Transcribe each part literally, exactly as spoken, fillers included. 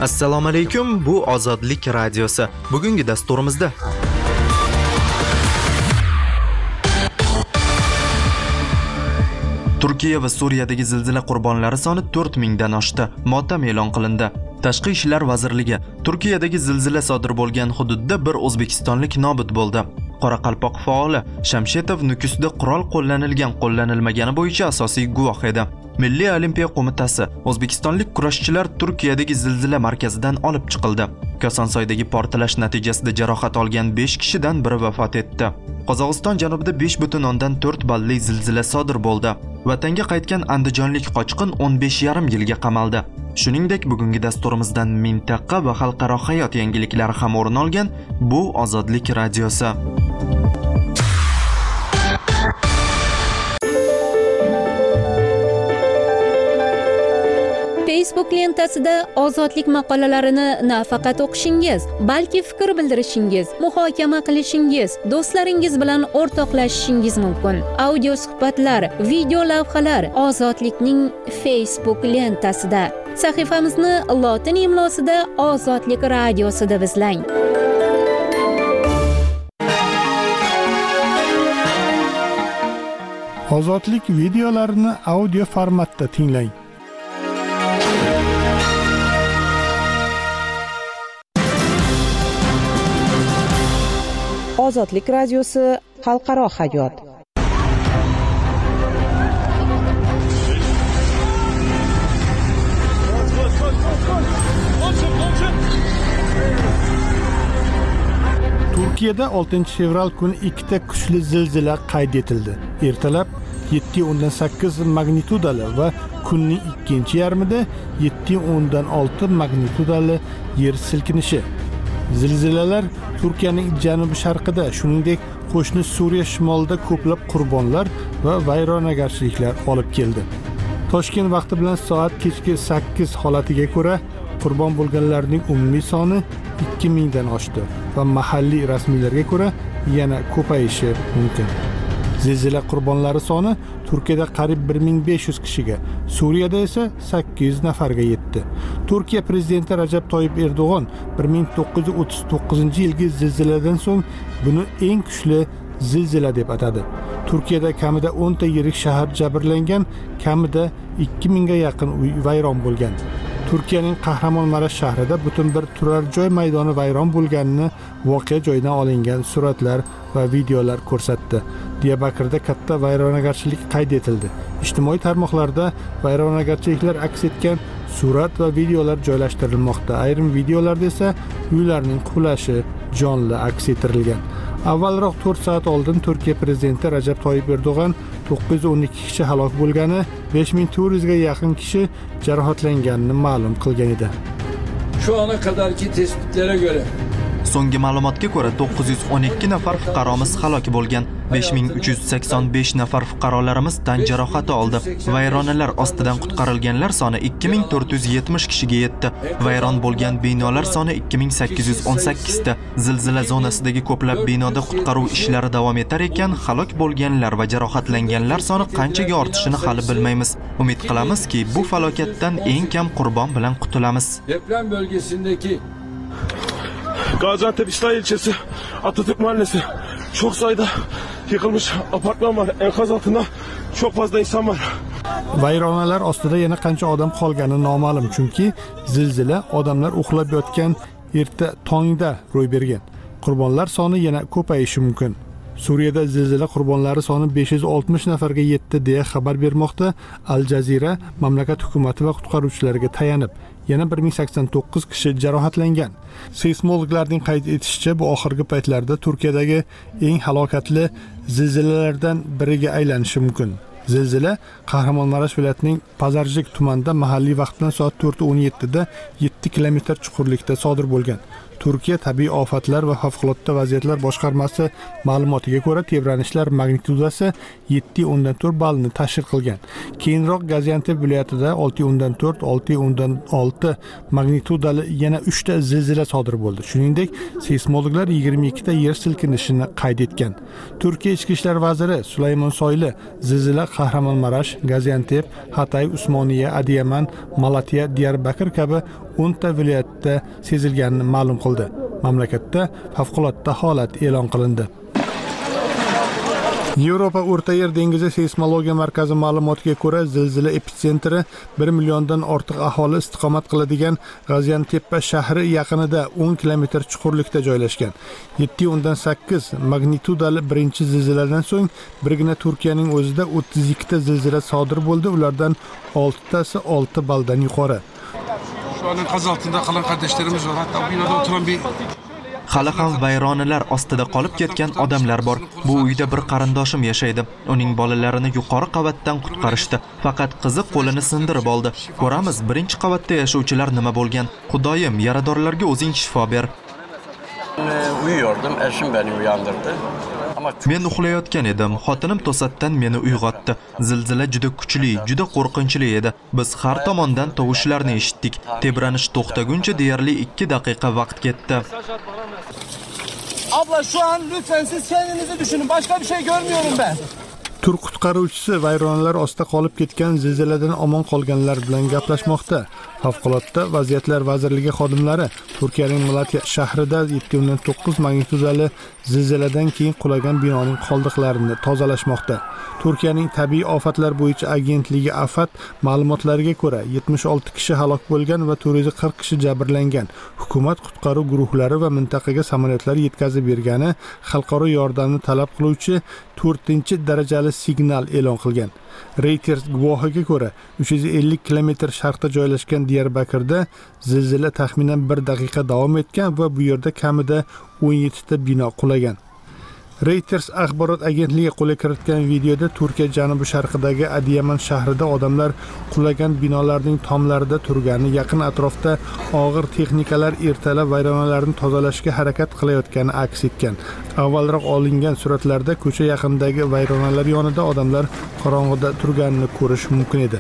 Assalomu alaykum, bu Ozodlik radiosi. Bugungi dasturimizda Turkiya va Suriyadagi zilzila qurbonlari soni to'rt mingdan oshdi. Motam e'lon qilindi. Tashqi ishlar vazirligi Turkiyadagi zilzila sodir bo'lgan hududda bir o'zbekistonlik nobud bo'ldi. Qoraqalpoq faoli Shamshetov Nukusda qurol qo'llanilgan qo'llanilmagani bo'yicha asosiy guvoh edi. Milliy olimpiya qo'mitasi o'zbekistonlik kurashchilar Turkiyadagi zilzila markazidan olib chiqildi. Kosonsoydagi portlash natijasida jarohat olgan besh kishidan biri vafot etdi. Qozog'iston janubida besh butun o'ndan to'rt balli zilzila sodir bo'ldi. Vatanga qaytgan andijonlik qochqin o'n besh yarim yilga qamaldi. Shuningdek, bugungi dasturimizdan mintaqa va xalqaro hayot yangiliklari ham o'rin olgan bu Ozodlik radiosi. Facebook lentasida ozodlik maqolalarini nafaqat o'qishingiz, balki fikr bildirishingiz, muhokama qilishingiz, do'stlaringiz bilan o'rtoqlashishingiz mumkin. Audio suhbatlar, video lavhalar Ozodlikning Facebook lentasida. Sahifamizni lotin imlosida Ozodlik radiosi deb izlang. Ozodlik videolarini audio formatda tinglang. Ozodlik radiosi xalqaro hayot. Turkiyada oltinchi fevral kuni ikkita kuchli zilzila qayd etildi. Ertalab yetti o'ndan sakkiz magnitudali va kunning ikkinchi yarmida yetti o'ndan olti magnitudali yer silkinishi. Zilzilalar Turkiyaning janubi-sharqida, shuningdek, qo'shni Suriya shimolida ko'plab qurbonlar va vayronagarchiliklar olib keldi. Toshkent vaqti bilan soat kechki sakkiz holatiga ko'ra qurbon bo'lganlarning umumiy soni ikki mingdan oshdi va mahalliy rasmiylarga ko'ra yana ko'payishi mumkin. Zilzila qurbonlari soni Turkiyada qariyb bir ming besh yuz kishiga, Suriyada esa sakkiz yuz nafarga yetdi. Turkiya prezidenti Rajab Toyyib Erdo'g'on bir ming to'qqiz yuz o'ttiz to'qqizinchi yilgi zilziladan so'ng buni eng kuchli zilzila deb atadi. Turkiyada kamida o'nta yirik shahar jabrlangan, kamida ikki mingga yaqin uy vayron bo'lgan. Turkiyaning Kahramonmarash shahrida butun bir turar joy maydoni vayron bo'lganini voqea joyidan olingan suratlar va videolar ko'rsatdi. Diyarbakirda katta vayronagarchilik qayd etildi. Ijtimoiy tarmoqlarda vayronagarchiliklar aks etgan surat va videolar joylashtirilmoqda. Ayrim videolarda esa uylarning qulashi jonli aks ettirilgan. Avvalroq to'rt soat oldin Turkiya prezidenti Rajab Toyyib Erdo'g'on to'qqiz yuz o'n ikki kishi halok bo'lgani, besh ming to'rt yuzga yaqin kishi jarohatlanganini ma'lum qilgan edi. Şu ana kadarki tespitlere göre so'nggi ma'lumotga ko'ra to'qqiz yuz o'n ikki nafar fuqaromiz halok bo'lgan, besh ming uch yuz sakson besh nafar fuqarolarimiz tan jarohati oldi. Vayronalar ostidan qutqarilganlar soni ikki ming to'rt yuz yetmish kishiga yetdi. Vayron bo'lgan binolar soni ikki ming sakkiz yuz o'n sakkiz ta. Zilzila zonasidagi ko'plab binoda qutqaruv ishlari davom etar ekan, halok bo'lganlar va jarohatlanganlar soni qanchaga ortishini hali bilmaymiz. Umid qilamizki, bu falokatdan eng kam qurbon bilan qutulamiz. deprem bölgesindeki Gaziantep İsrail ilçesi Atatürk Mahallesi çok sayıda yıkılmış apartman var. Enkaz altında çok fazla insan var. Vayronalar ostida yana qancha odam qolgani noma'lum, chunki zilzila odamlar uxlab yotgan erta tongda ro'y bergan. Qurbonlar soni yana ko'payishi mumkin. Suriyada zilzila qurbonlari soni besh yuz oltmish nafarga yetdi deya xabar bermoqda Al Jazeera mamlakat hukumati va qutqaruvchilarga tayanib. Yana bir ming sakson to'qqiz kishi jarohatlangan. Seysmologlarning qayd etishicha, bu oxirgi paytlarda Turkiyadagi eng halokatli zilzilalardan biriga aylanishi mumkin. Zilzila Kahramonmarash viloyatining Pazarjik tumanida mahalliy vaqt bilan soat to'rt o'n yettida yetti kilometr chuqurlikda sodir bo'lgan. Turkiya tabiiy ofatlar va favqulodda vaziyatlar boshqarmasi ma'lumotiga ko'ra, tebranishlar magnitudasi yetti o'ndan to'rt ballni tashkil qilgan. Keyinroq Gaziantep viloyatida olti o'ndan to'rt, olti o'ndan olti magnitudali yana uch ta zilzila sodir bo'ldi. Shuningdek, seysmologlar yigirma ikki ta yer silkinishini qayd etgan. Turkiya ichki ishlar vaziri Sulaymon Soyli zilzila Kahramonmarash, Gaziantep, Hatay, Usmoniya, Adiyaman, Malatya, Diyarbakir kabi o'nta viloyatda sezilganini ma'lum qildi. Mamlakatda favqulodda holat e'lon qilindi. Yevropa O'rta Yer dengizi seysmologiya markazi ma'lumotiga ko'ra, zilzila epitsentri bir milliondan ortiq aholi istiqomat qiladigan G'azianteppa shahri yaqinida o'n kilometr chuqurlikda joylashgan. yetti o'ndan sakkiz magnitudali birinchi zilziladan so'ng birgina Turkiyaning o'zida o'ttiz ikkita zilzila sodir bo'ldi, ulardan oltitasi olti balldan yuqori. Şu an enkaz altında kalan kardeşlerimiz var. Hatta binada oturan bir Hali ham vayronalar ostida qolib ketgan odamlar bor. Bu uyda bir qarindoshim yashaydi. Uning bolalarini yuqori qavatdan qutqarishdi. Faqat qizi qo'lini sindirib oldi. Ko'ramiz, birinchi qavatda yashovchilar nima bo'lgan. Xudoyim, yaradorlarga o'zing shifo ber. Uyuyordum, eşim beni uyandırdı. Ama Men uxlayotgan edim. Xotinim to'satdan meni uyg'otdi. Zilzila juda kuchli, juda qo'rqinchli edi. Biz har tomondan tovushlarni eshitdik. Tebranish to'xtaguncha deyarli ikki daqiqa vaqt ketdi. Abla şu an lütfen siz kendinizi düşünün. Başka bir şey görmüyorum ben. Turk qutqaruvchisi vayronalar ostida qolib ketgan zilziladan omon qolganlar bilan gaplashmoqda. Favqulodda vaziyatlar vazirligi xodimlari Turkiyaning Malatya shahrida yetti o'ndan to'qqiz magnitudali zilziladan keyin qulagan binoning qoldiqlarini tozalashmoqda. Turkiyaning tabiiy ofatlar bo'yicha agentligi AFAD ma'lumotlariga ko'ra yetmish olti kishi halok bo'lgan va to'rt yuz qirq kishi jabrlangan. Hukumat qutqaruv guruhlari va mintaqaga samolyotlar yetkazib bergani xalqaro yordamni talab qiluvchi to'rtinchi darajali signal e'lon qilgan. Reuters guvohiga ko'ra, uch yuz ellik kilometr sharqda joylashgan Diyarbakirda zilzila taxminan bir daqiqa davom etgan va bu yerda kamida o'n yettita bino qulagan. Reuters axborot agentligi qo'lga kiritgan videoda Turkiya janubi sharqidagi Adiyaman shahrida odamlar qulagan binolarning tomlarida turgani, yaqin atrofda og'ir texnikalar ertalab vayronalarni tozalashga harakat qilayotgani aks etgan. Avvalroq olingan suratlarda ko'cha yaqinidagi vayronalar yonida odamlar qorong'ida turganini ko'rish mumkin edi.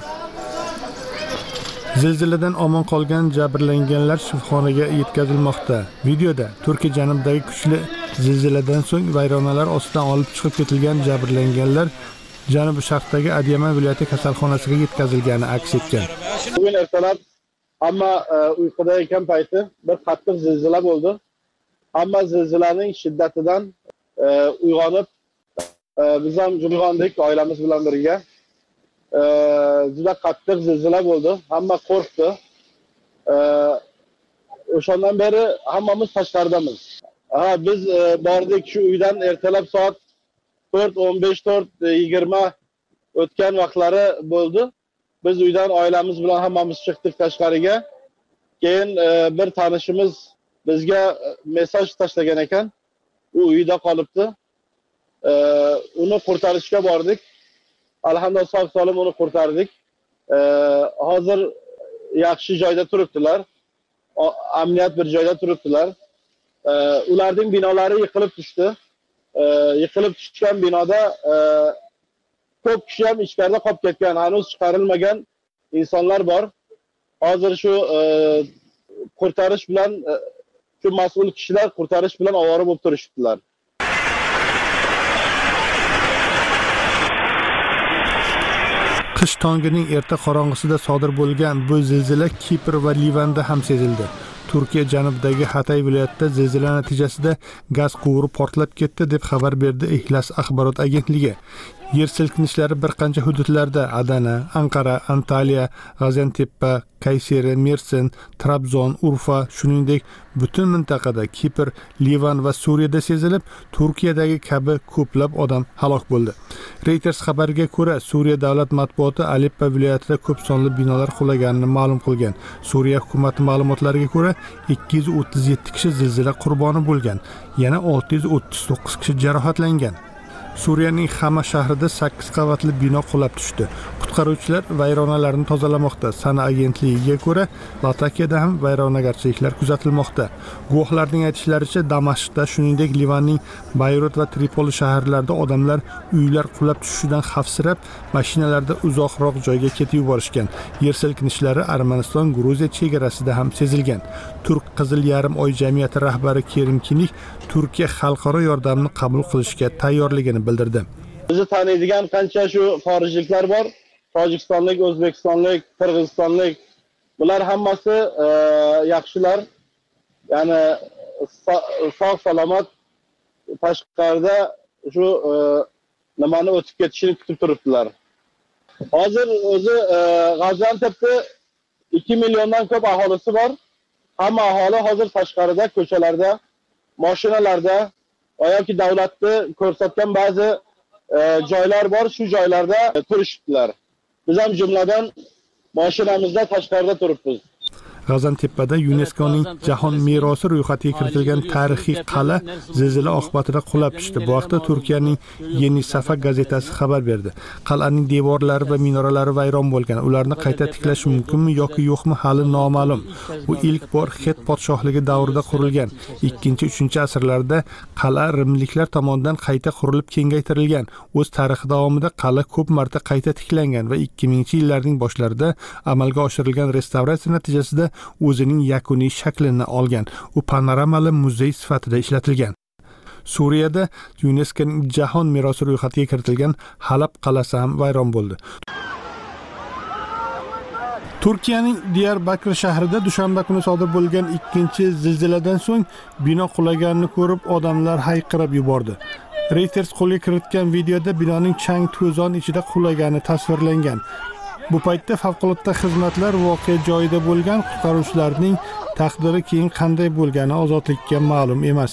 Zilziladan omon qolgan jabrlanganlar shifoxonaga yetkazilmoqda. Videoda Turkiya janubidagi kuchli zilziladan so'ng vayronalar ostidan olib chiqib ketilgan jabrlanganlar janubi sharqdagi Adiyaman viloyati kasalxonasiga yetkazilgani aks etgan. Bugün ertalab ama e, uykudayken payti bir qattiq zilzila bo'ldi. Ama zilzilaning shiddatidan e, uyg'onib e, biz ham uyg'ondik oilamiz bilan birga. E, juda qattiq zilzila bo'ldi. Hamma qo'rqdi. E, o'shandan beri hammamiz tashqaridamiz. Ha, biz e, bordik şu uydan ertalab soat to'rt o'n besh to'rt yigirma o'tgan vaqtlari bo'ldi. Biz uydan oilamiz bilan hammamiz chiqdik tashqariga. Keyin e, bir tanishimiz bizga mesaj tashlagan ekan. U uyda qolibdi. E, uni qurtarishga bordik. Alhamdulillah sog' solim uni qurtardik. E, hozir yaxshi joyda turibdilar. Amniyat bir joyda turibdilar. E, ularning binolari yiqilib tushdi. E, yiqilib tushgan binoda e, ko'p kishi ham ichkarida qolib ketgan, hanuz chiqarilmagan insonlar bor. Hozir shu e, qurtarish bilan e, shu mas'ul kishilar qurtarish bilan ovora bo'lib turishibdilar. Qish tongining erta qorong'isida sodir bo'lgan bu zilzila Kipr va Livanda ham sezildi. Turkiya janubidagi Hatay viloyatida zilzila natijasida gaz quvuri portlab ketdi deb xabar berdi Ihlas axborot agentligi. Yer silkinishlari bir qancha hududlarda Adana, Anqara, Antalya, G'azianteppa, Kayseri, Mersin, Trabzon, Urfa, shuningdek butun mintaqada Kipr, Livan va Suriyada sezilib, Turkiyadagi kabi ko'plab odam halok bo'ldi. Reuters xabariga ko'ra, Suriya davlat matbuoti Aleppo viloyatida ko'p sonli binolar qulaganini ma'lum qilgan. Suriya hukumati ma'lumotlariga ko'ra, ikki yuz o'ttiz yetti kishi zilzila qurboni bo'lgan, yana olti yuz o'ttiz to'qqiz kishi jarohatlangan. Suriyaning Xama shahrida sakkiz qavatli bino qulab tushdi. Qutqaruvchilar vayronalarni tozalamoqda. Sana agentligiga ko'ra, Latakiyada ham vayronagarchiliklar kuzatilmoqda. Guvohlarning aytishlaricha, Damashqda, shuningdek Livanning Bayrut va Tripoli shaharlarida odamlar uylar qulab tushishidan xavfsirab, mashinalarda uzoqroq joyga ketib yuborishgan. Yer silkinishlari Armaniston Gruziya chegarasida ham sezilgan. Turk Qizil yarim oy jamiyati rahbari Kerim Kinik Turkiya xalqaro yordamni qabul qilishga tayyorligini bildirdi. Bizni taniydigan qancha shu xorijliklar bor. Tojikistonlik, O'zbekistonlik, Qirg'izistonlik, Bular hammasi e, yaxshilar. Ya'ni sog' salomat tashqarida shu e, nimani o'tib ketishini kutib turibdilar. Hozir o'zi e, G'aziantepda ikki milliondan ko'p aholisi bor. Hamma aholi hozir tashqarida, ko'chalarda, mashinalarda yoki davlatni ko'rsatgan ba'zi e, joylar bor, shu joylarda turishibdilar. Biz ham jumladan mashinamizda tashqarida turibmiz. G'azantepada YuNESKOning jahon merosi ro'yxatiga kiritilgan tarixiy qal'a zilzila oqibatida qulab tushdi. Bu haqda Turkiyaning Yeni Safak gazetasi xabar berdi. Qal'aning devorlari va minoralari vayron bo'lgan. Ularni qayta tiklash mumkinmi yoki yo'qmi hali noma'lum. Bu ilk bor Het podshohligi davrida qurilgan. ikkinchi uchinchi asrlarda qal'a rimliklar tomonidan qayta qurilib kengaytirilgan. O'z tarixi davomida qal'a ko'p marta qayta tiklangan va ikki mingchi yillarning boshlarida amalga oshirilgan restavratsiya natijasida o'zining yakuniy shaklini olgan. U panoramali muzey sifatida ishlatilgan. Suriyada YuNESKOning jahon merosi ro'yxatiga kiritilgan Halab qal'asi ham vayron bo'ldi. Turkiyaning Diyarbakir shahrida dushanba kuni sodir bo'lgan ikkinchi zilziladan so'ng bino qulaganini ko'rib odamlar hayqirib yubordi. Reuters qo'lga kiritgan videoda binoning chang to'zon ichida qulagani tasvirlangan. Bu paytda favqulodda xizmatlar voqea joyida bo'lgan, qutqaruvchilarning taqdiri keyin qanday bo'lgani ozodlikka ma'lum emas.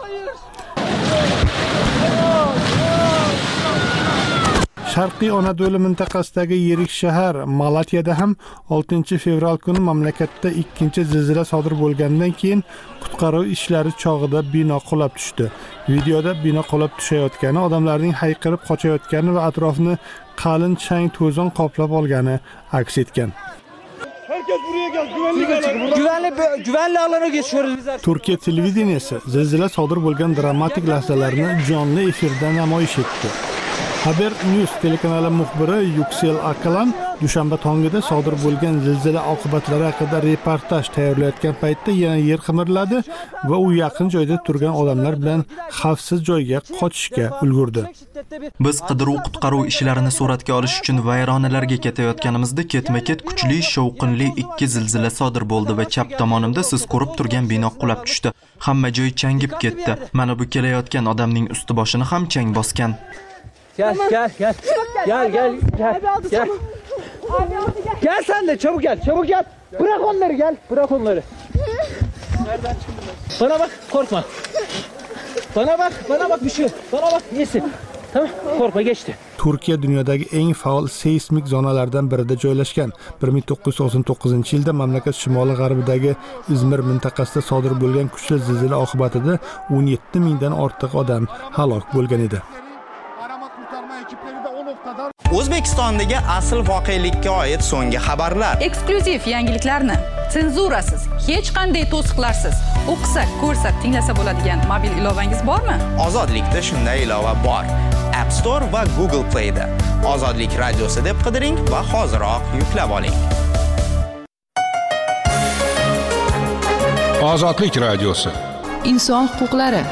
Sharqiy Anadolu mintaqasidagi yirik shahar Malatyada ham oltinchi fevral kuni mamlakatda ikkinchi zilzila sodir bo'lgandan keyin qutqaruv ishlari chog'ida bino qulab tushdi. Videoda bino qulab tushayotgani, odamlarning hayqirib qochayotgani va atrofni qalin chang to'zon qoplab olgani aks etgan. Herkes buraya gel. Güvenli güvenli güvenli alana geçiyoruz biz. Turkiya televideniyasi zilzila sodir bo'lgan dramatik lahzalarni jonli efirda namoyish etdi. Haber News telekanali muxbiri Yuksel Akalan dushanba tongida sodir bo'lgan zilzila oqibatlari haqida reportaj tayyorlayotgan paytda yana yer qimirladi va u yaqin joyda turgan odamlar bilan xavfsiz joyga qochishga ulgurdi. Biz qidiruv-qutqaruv ishlarini suratga olish uchun vayronalarga ketayotganimizda ketma-ket kuchli, shovqinli ikki zilzila sodir bo'ldi va chap tomonimda siz ko'rib turgan bino qulab tushdi. Hamma joy changib ketdi. Mana bu kelayotgan odamning usti-boshini ham chang bosgan. Gel gel gel. Gel gel gel. Gel. Gel sen de çabuk gel. Çabuk gel. Bırak onları gel. Bırak onları. Nereden çıktın? Bana bak korkma. Bana bak. Bana bak bir şey. Bana bak iyisin. Tamam korkma geçti. Turkiya dunyodagi eng faol seismik zonalardan birida joylashgan. bir ming to'qqiz yuz to'qson to'qqizinchi yilda mamlakat shimoli g'arbidagi Izmir mintaqasida sodir bo'lgan kuchli zilzila oqibatida o'n yetti mingdan ortiq odam halok bo'lgan edi. O'zbekistondagi asl voqelikka oid so'nggi xabarlar. Eksklyuziv yangiliklarni senzurasiz, hech qanday to'siqlarsiz o'qisa, ko'rsa, tinglasa bo'ladigan mobil ilovangiz bormi? Ozodlikda shunday ilova bor. App Store va Google Play'da. Ozodlik radiosi deb qidiring va hoziroq yuklab oling. Ozodlik radiosi. Inson huquqlari.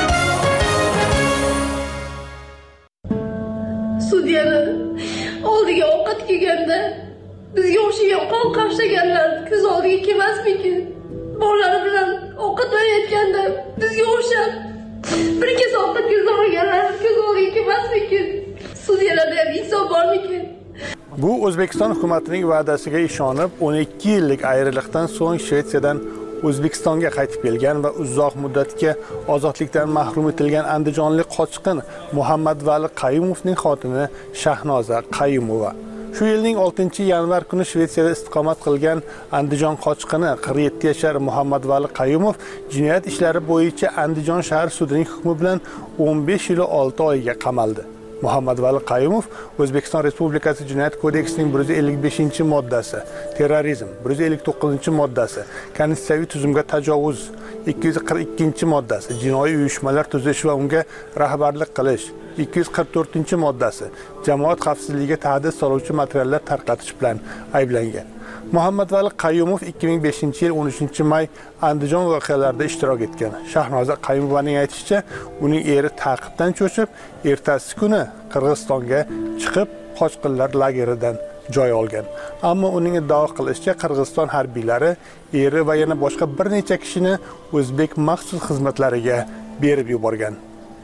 Sudyani oldiga ovqat kelganda bizga o'xshagan qon qapshaganlar ko'z oldiga kelmasmikin? Bolalar bilan ovqatlanayotganda bizga o'xshab bir kez ovqat ko'zlamaganlar ko'z oldiga kelmasmikin? Sudyalarda ham inson bormikin? Bu O'zbekiston hukumatining va'dasiga ishonib o'n ikki yillik ayriliqdan so'ng Shvetsiyadan O'zbekistonga qaytib kelgan va uzoq muddatga ozodlikdan mahrum etilgan andijonlik qochqin Muhammad Vali Qayumovning xotini Shahnoza Qayumova. Shu yilning oltinchi yanvar kuni Shvetsiyada istiqomat qilgan Andijon qochqini qirq yetti yashar Muhammad Vali Qayumov jinoyat ishlari bo'yicha Andijon shahar sudining hukmi bilan o'n besh yil olti oyga qamaldi. Muhammad Vali Qayumov O'zbekiston Respublikasi Jinoyat kodeksining bir yuz ellik beshinchi moddasi, terrorizm bir yuz ellik to'qqizinchi moddasi, konstitutsiyaviy tuzumga tajovuz ikki yuz qirq ikkinchi moddasi, jinoiy uyushmalar tuzish va unga rahbarlik qilish ikki yuz qirq to'rtinchi moddasi, jamoat xavfsizligiga tahdid soluvchi materiallar tarqatish bilan ayblangan. Muhammad Vali Qayumov ikki ming beshinchi yil o'n uchinchi may Andijon voqealarida ishtirok etgan. Shahnoza Qayumovaning aytishicha, uning eri ta'qibdan cho'chib, ertasi kuni Qirg'izistonga chiqib, qochqinlar lageridan joy olgan. Ammo uning iddao qilishicha, Qirg'iziston harbiylari eri va yana boshqa bir necha kishini o'zbek maxsus xizmatlariga berib yuborgan.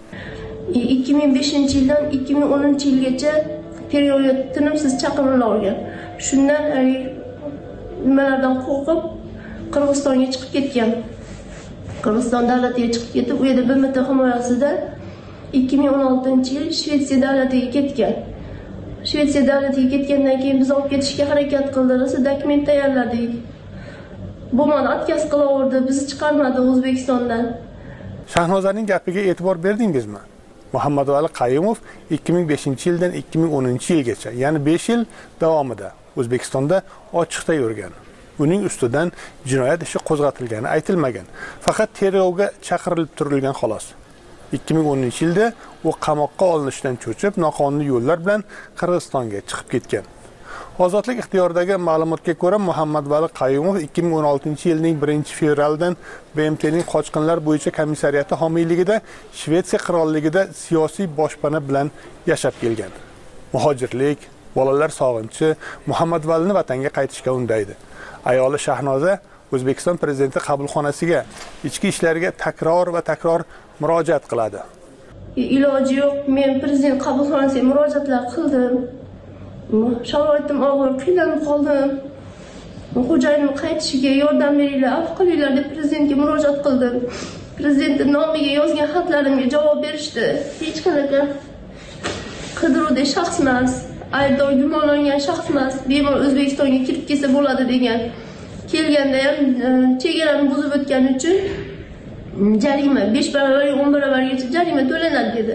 ikki ming beshinchi yildan ikki ming o'ninchi yilgacha period tinimsiz chaqirilib olgan. Shundan nimalardan qo'rqib Qirg'izistonga chiqib ketgan. Qirg'iziston davlatiga chiqib ketib, u yerda B M T himoyasida ikki ming o'n oltinchi yil Shvetsiya davlatiga ketgan. Shvetsiya davlatiga ketgandan keyin biz olib ketishga harakat qildik, dokument tayyorladik. Bo'lmadi, отказ qilaverdi, bizni chiqarmadi O'zbekistondan. Shahnozaning gapiga e'tibor berdingizmi? Muhammadvali Qayumov ikki ming beshinchi yildan ikki ming o'ninchi yilgacha, ya'ni besh yil davomida O'zbekistonda ochiqda yurgan. Uning ustidan jinoyat ishi qo'zg'atilgani aytilmagan. Faqat tergovga chaqirilib turilgan xolos. ikki ming o'ninchi yilda u qamoqqa olinishidan cho'chib, noqonuniy yo'llar bilan Qirg'izistonga chiqib ketgan. Ozodlik ixtiyoridagi ma'lumotga ko'ra, Muhammadvali Qayumov ikki ming o'n oltinchi yilning birinchi fevralidan B M T'ning qochqinlar bo'yicha komissariyati homiyligida Shvetsiya qirolligida siyosiy boshpana bilan yashab kelgan. Muhojirlik, bolalar sog'inchi Muhammadvalini vatanga qaytishga undaydi. Ayoli Shahnoza O'zbekiston prezidenti qabulxonasiga, ichki ishlariga takror va takror murojaat qiladi. Iloji yo'q, men prezident qabulxonasiga murojaatlar qildim. Sharoitim og'ir, qiynalib qoldim. Xo'jayinim qaytishiga yordam beringlar, afv qilinglar deb prezidentga murojaat qildim. Prezidentning nomiga yozgan xatlarimga javob berishdi. Hech qanaqa qidiruvda shaxs emas, aybdor gumonlangan shaxs emas, bemalol O'zbekistonga kirib kelsa bo'ladi degan. Kelganda ham chegarani buzib o'tgani uchun jarima besh barobar, o'n barobargacha jarima to'lanadi dedi.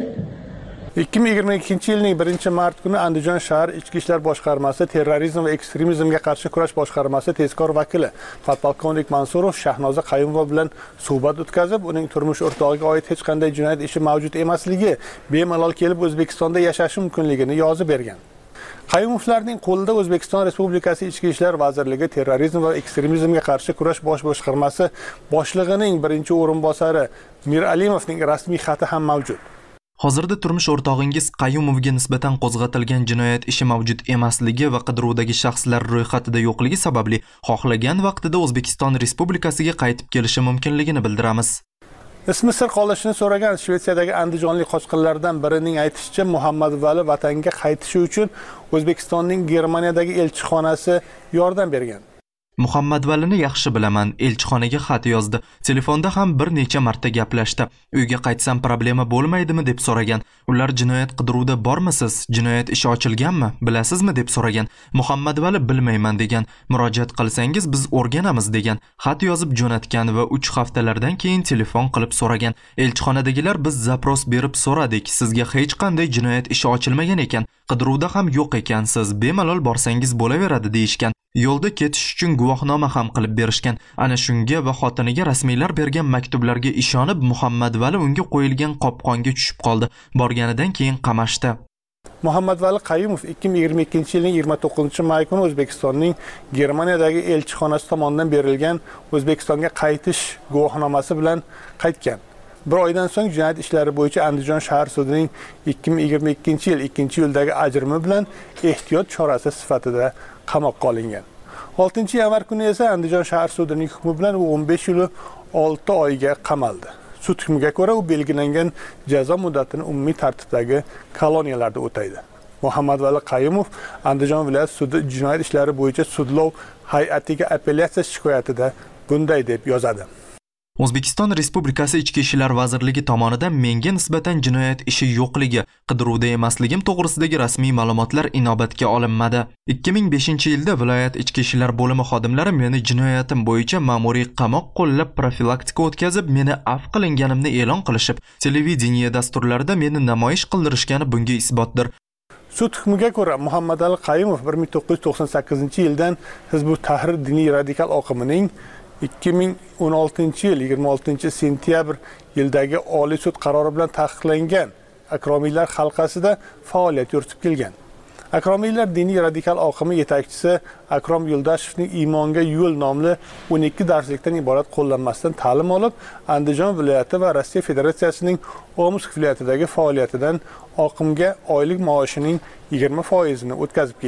ikki ming yigirma ikkinchi yilning birinchi mart kuni Andijon shahar Ichki ishlar boshqarmasi terrorizm va ekstremizmga qarshi kurash boshqarmasi tezkor vakili podpolkovnik Mansurov Shahnoza Qayumova bilan suhbat o'tkazib, uning turmush o'rtog'iga oid hech qanday jinoyat ishi mavjud emasligi, bemalol kelib O'zbekistonda yashashi mumkinligini yozib bergan. Qayumovlarning qo'lida O'zbekiston Respublikasi Ichki ishlar vazirligi terrorizm va ekstremizmga qarshi kurash bosh boshqarmasi boshlig'ining birinchi o'rinbosari Mir Alimovning rasmiy xati ham mavjud. Hozirda turmush o'rtog'ingiz Qayumovga nisbatan qo'zg'atilgan jinoyat ishi mavjud emasligi va qidiruvdagi shaxslar ro'yxatida yo'qligi sababli xohlagan vaqtida O'zbekiston Respublikasiga qaytib kelishi mumkinligini bildiramiz. Ismi sir qolishini so'ragan Shvetsiyadagi andijonlik qochqinlardan birining aytishicha, Muhammadvali vatanga qaytishi uchun O'zbekistonning Germaniyadagi elchixonasi yordam bergan. Muhammadvalini yaxshi bilaman, elchixonaga xat yozdi. Telefonda ham bir necha marta gaplashdi. Uyga qaytsam problema bo'lmaydimi deb so'ragan. Ular jinoyat qidiruvida bormisiz? Jinoyat ishi ochilganmi? Bilasizmi deb so'ragan. Muhammadvali bilmayman degan. Murojaat qilsangiz biz o'rganamiz degan. Xat yozib jo'natgan va uch haftalardan keyin telefon qilib so'ragan. Elchixonadagilar biz zapros berib so'radik. Sizga hech qanday jinoyat ishi ochilmagan ekan. Qidiruvda ham yo'q ekansiz. Bemalol borsangiz bo'laveradi deyishgan. Yo'lda ketish uchun guvohnoma ham qilib berishgan. Ana shunga va xotiniga rasmiylar bergan maktublarga ishonib Muhammadvali unga qo'yilgan qopqonga tushib qoldi. Borganidan keyin qamashdi. Muhammadvali Qayumov ikki ming yigirma ikkinchi yilning yigirma to'qqizinchi may kuni O'zbekistonning Germaniyadagi elchixonasi tomonidan berilgan O'zbekistonga qaytish guvohnomasi bilan qaytgan. Bir oydan so'ng jinoyat ishlari bo'yicha Andijon shahar sudining ikki ming yigirma ikkinchi yil ikkinchi yildagi ajrimi bilan ehtiyot chorasi sifatida qamoqqa olingan. oltinchi yanvar kuni esa Andijon shahar sudining hukmi bilan u o'n besh yil olti oyga qamaldi. Sud hukmiga ko'ra u belgilangan jazo muddatini umumiy tartibdagi koloniyalarda o'taydi. Muhammadvali Qayumov Andijon viloyat sudi jinoyat ishlari bo'yicha sudlov hay'atiga apellyatsiya shikoyatida bunday deb yozadi. O'zbekiston Respublikasi Ichki ishlar vazirligi tomonidan menga nisbatan jinoyat ishi yo'qligi, qidiruvda emasligim to'g'risidagi rasmiy ma'lumotlar inobatga olinmadi. ikki ming beshinchi yilda viloyat ichki ishlar bo'limi xodimlari meni jinoyatim bo'yicha ma'muriy qamoq qo'llab profilaktika o'tkazib, meni afv qilinganimni e'lon qilishib, televideniye dasturlarida meni namoyish qildirishgani bunga isbotdir. Sud hukmiga ko'ra Muhammadvali Qayumov bir ming to'qqiz yuz to'qson sakkizinchi yildan Hizbut Tahrir diniy radikal oqimining ikki ming o'n oltinchi yil yigirma oltinchi sentyabr yildagi Oliy sud qarori bilan taqiqlangan akromiylar halqasida faoliyat yuritib kelgan. Akromiylar diniy radikal oqimi yetakchisi Akrom Yo'ldashevning Iymonga yo'l nomli o'n ikki darslikdan iborat qo'llanmasidan ta'lim olib, Andijon viloyati va Rossiya Federatsiyasining Omsk viloyatidagi faoliyatidan oqimga oylik maoshining yigirma foizini o'tkazib kelgan.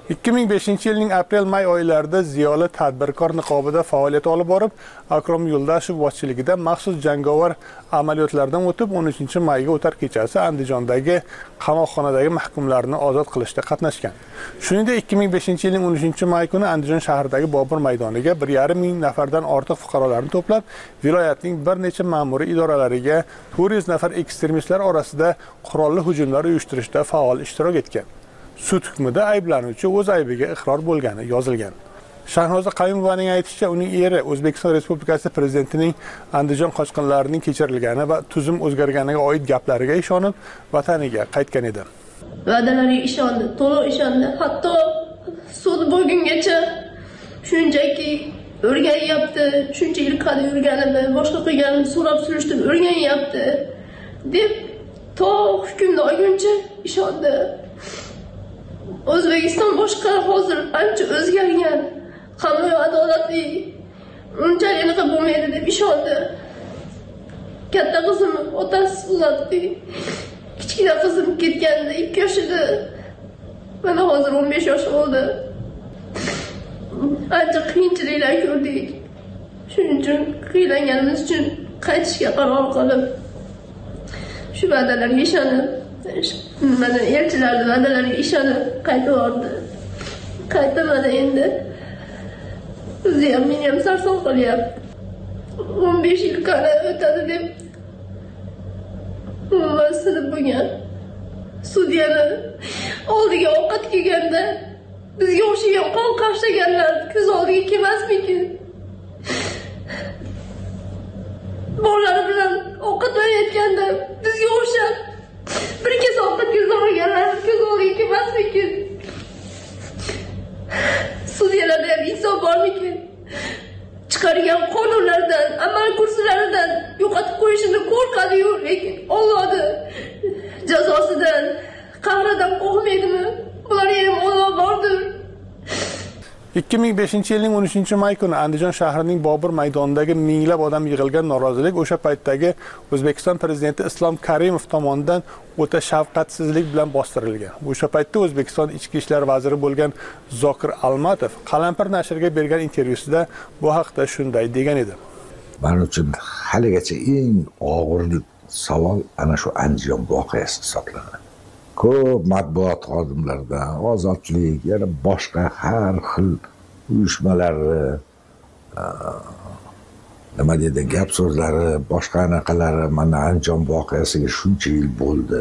ikki ming beshinchi yilning aprel-may oylarida ziyoli tadbirkor niqobida faoliyat olib borib, Akrom Yo'ldashev boshchiligida maxsus jangovar amaliyotlardan o'tib, o'n uchinchi mayga o'tar kechasi Andijondagi qamoqxonadagi mahkumlarni ozod qilishda qatnashgan. Shuningdek, ikki ming beshinchi yilning o'n uchinchi may kuni Andijon shahridagi Bobur maydoniga bir yarim ming nafardan ortiq fuqarolarni to'plab, viloyatning bir necha ma'muriy idoralariga to'rt yuz nafar ekstremistlar orasida qurolli hujumlar uyushtirishda faol ishtirok etgan. Sud hukmida ayblanuvchi o'z aybiga iqror bo'lgani yozilgan. Shahnoza Qayumovaning aytishicha, uning eri O'zbekiston Respublikasi prezidentining Andijon qochqinlarining kechirilgani va tuzum o'zgarganiga oid gaplariga ishonib, vataniga qaytgan edi. Va'dalariga ishondi, to'liq ishondi. Hatto sud bo'lgungacha shunchaki o'rganyapti, shuncha yil qanday yurganimni, boshqa qilganimni so'rab surishtirib o'rganyapti deb to hukmni olguncha ishondi. O'zbekiston boshqa hozir ancha o'zgargan, qonun adolatli, unchalik bo'lmaydi deb ishondi. Katta qizim otasi uzatdi. Kichkina qizim ketganda ikki yoshida. Mana hozir o'n besh yosh bo'ldi. Ancha qiyinchiliklar ko'rdik. Shuning uchun qiylanganimiz uchun qaytishga qaror qilib, shu va'dalarga ishonib, mana elchilarning va'dalariga ishonib qaytib bordi. Qaytmadi endi. O'zi ham meni ham sarson qilyapti. o'n besh yil qana o'tadi deb umuman sinib bo'lgan. Sudyani oldiga ovqat kelganda bizga o'xshagan qon qashlaganlar ko'z oldiga kelmasmikin? Bolalari bilan ovqat berayotganda bizga o'xshab bir kez ovqatga zo'rlaganlar ko'z oldiga kelmasmikin? Sudyalarda ham insof bormikin? Chiqargan qonunlardan, amal kurslaridan yo'qotib qo'yishini qo'rqadi-yu, lekin Allohning jazosidan, qahridan qo'rqmaydimi? Bularga ham Alloh bordir. ikki ming beshinchi yilning o'n uchinchi may kuni Andijon shahrining Bobur maydonidagi minglab odam yig'ilgan norozilik o'sha paytdagi O'zbekiston prezidenti Islom Karimov tomonidan o'ta shafqatsizlik bilan bostirilgan. O'sha paytda O'zbekiston ichki ishlar vaziri bo'lgan Zokir Almatov Qalampir nashriga bergan intervyusida bu haqda shunday degan edi. Men uchun haligacha eng og'ir savol ana shu Andijon voqeasi hisoblanadi. Ko'p matbuot xodimlaridan, ozodlik, yana boshqa har xil uyushmalar, nima deydi, gap so'zlari, boshqa anaqalari, mana Andijon voqeasiga shuncha yil bo'ldi.